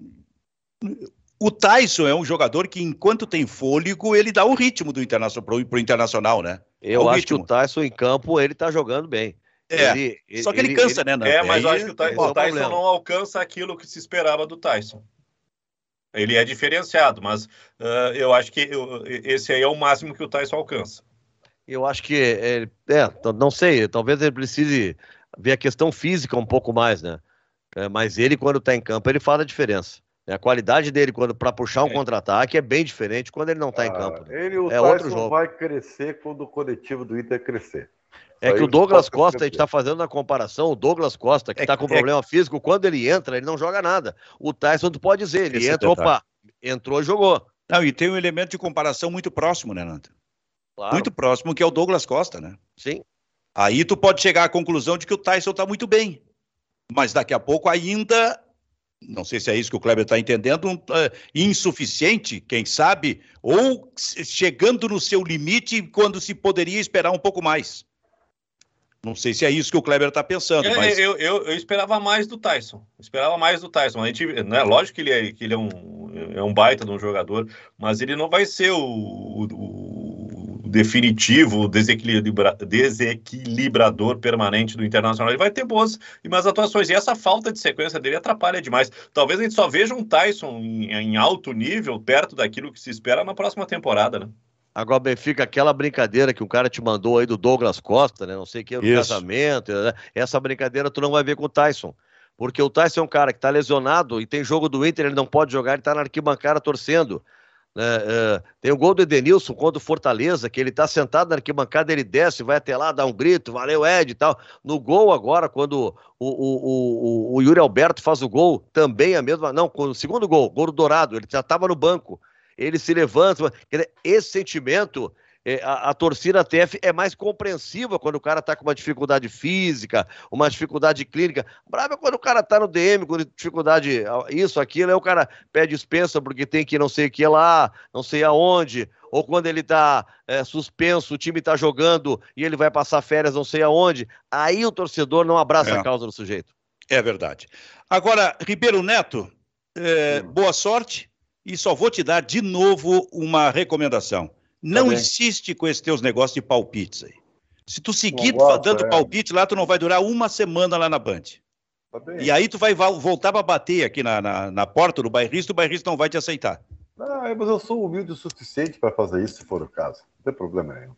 O Tyson é um jogador que, enquanto tem fôlego, ele dá o ritmo do internacional pro, pro internacional, né? Eu acho ritmo. que o Tyson em campo, ele tá jogando bem. É, ele, só que ele, ele cansa, ele, né? Não? É, mas aí, eu acho que o, Tyson, é o Tyson não alcança aquilo que se esperava do Tyson. Ele é diferenciado, mas uh, eu acho que eu, esse aí é o máximo que o Tyson alcança. Eu acho que, ele, é, não sei, talvez ele precise ver a questão física um pouco mais, né? É, mas ele, quando tá em campo, ele faz a diferença. A qualidade dele para puxar um é. contra-ataque é bem diferente quando ele não está ah, em campo. Né? Ele, o é Tyson outro jogo. Vai crescer quando o coletivo do Inter crescer. É que o Douglas Costa, a gente está fazendo a comparação, o Douglas Costa, que está é, com problema é... físico, quando ele entra, ele não joga nada. O Tyson, tu pode dizer, ele Esse entra, opa, entrou e jogou. Não, e tem um elemento de comparação muito próximo, né, Nando? Claro. Muito próximo, que é o Douglas Costa, né? Sim. Aí tu pode chegar à conclusão de que o Tyson está muito bem. Mas daqui a pouco ainda, não sei se é isso que o Kleber está entendendo, um, uh, insuficiente, quem sabe, ou chegando no seu limite quando se poderia esperar um pouco mais. Não sei se é isso que o Kleber está pensando. Eu, mas... eu, eu, eu esperava mais do Tyson. Esperava mais do Tyson. A gente, né, lógico que ele, é, que ele é, um, é um baita de um jogador, mas ele não vai ser o, o, o definitivo, o desequilibra, desequilibrador permanente do Internacional. Ele vai ter boas e más atuações. E essa falta de sequência dele atrapalha demais. Talvez a gente só veja um Tyson em, em alto nível, perto daquilo que se espera na próxima temporada, né? Agora, Benfica, aquela brincadeira que o cara te mandou aí do Douglas Costa, né? Não sei o que, no casamento, né? Essa brincadeira tu não vai ver com o Tyson. Porque o Tyson é um cara que tá lesionado e tem jogo do Inter, ele não pode jogar, ele tá na arquibancada torcendo. É, é, tem o gol do Edenilson contra o Fortaleza, que ele tá sentado na arquibancada, ele desce, vai até lá, dá um grito, valeu Ed e tal. No gol agora, quando o, o, o, o Yuri Alberto faz o gol, também a mesma, não, com o segundo gol, gol do Dourado, ele já tava no banco. Ele se levanta, esse sentimento, a, a torcida T F é mais compreensiva quando o cara tá com uma dificuldade física, uma dificuldade clínica. Brava é quando o cara tá no D M, com dificuldade, isso, aquilo, aí o cara pede dispensa porque tem que não sei o que lá, não sei aonde, ou quando ele tá é, suspenso, o time tá jogando e ele vai passar férias não sei aonde, aí o torcedor não abraça é. a causa do sujeito. É verdade. Agora, Ribeiro Neto, é, boa sorte. E só vou te dar de novo uma recomendação. Não tá insiste com esses teus negócios de palpites aí. Se tu seguir gosto, dando é. palpite lá, tu não vai durar uma semana lá na Band. Tá e aí tu vai voltar para bater aqui na, na, na porta do bairrista, o bairrista não vai te aceitar. Não, mas eu sou humilde o suficiente para fazer isso, se for o caso. Não tem problema nenhum.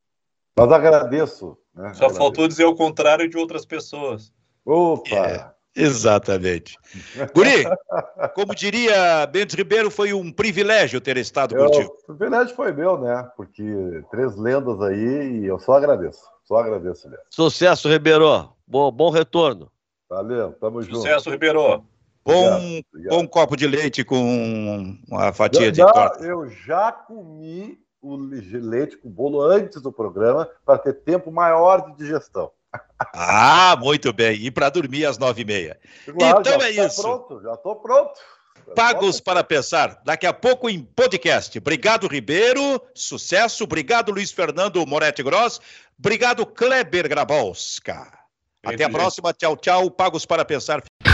Mas agradeço. Né? Só agradeço. Faltou dizer o contrário de outras pessoas. Opa! É. Exatamente. Guri, como diria Bento Ribeiro, foi um privilégio ter estado eu, contigo. O privilégio foi meu, né? Porque três lendas aí e eu só agradeço. Só agradeço mesmo. Sucesso, Ribeiro. Bom, bom retorno. Valeu, tamo Sucesso, junto. Sucesso, Ribeiro. Bom, obrigado, obrigado. Bom copo de leite com uma fatia de já, torta. Eu já comi o leite com bolo antes do programa para ter tempo maior de digestão. Ah, muito bem. E para dormir às nove e meia. Claro, então é tá isso. Pronto, já estou pronto. Pagos para pensar. Daqui a pouco em podcast. Obrigado, Ribeiro. Sucesso. Obrigado, Luiz Fernando Moretti Gross. Obrigado, Kleber Grabowska. Até a próxima. Tchau, tchau. Pagos para pensar.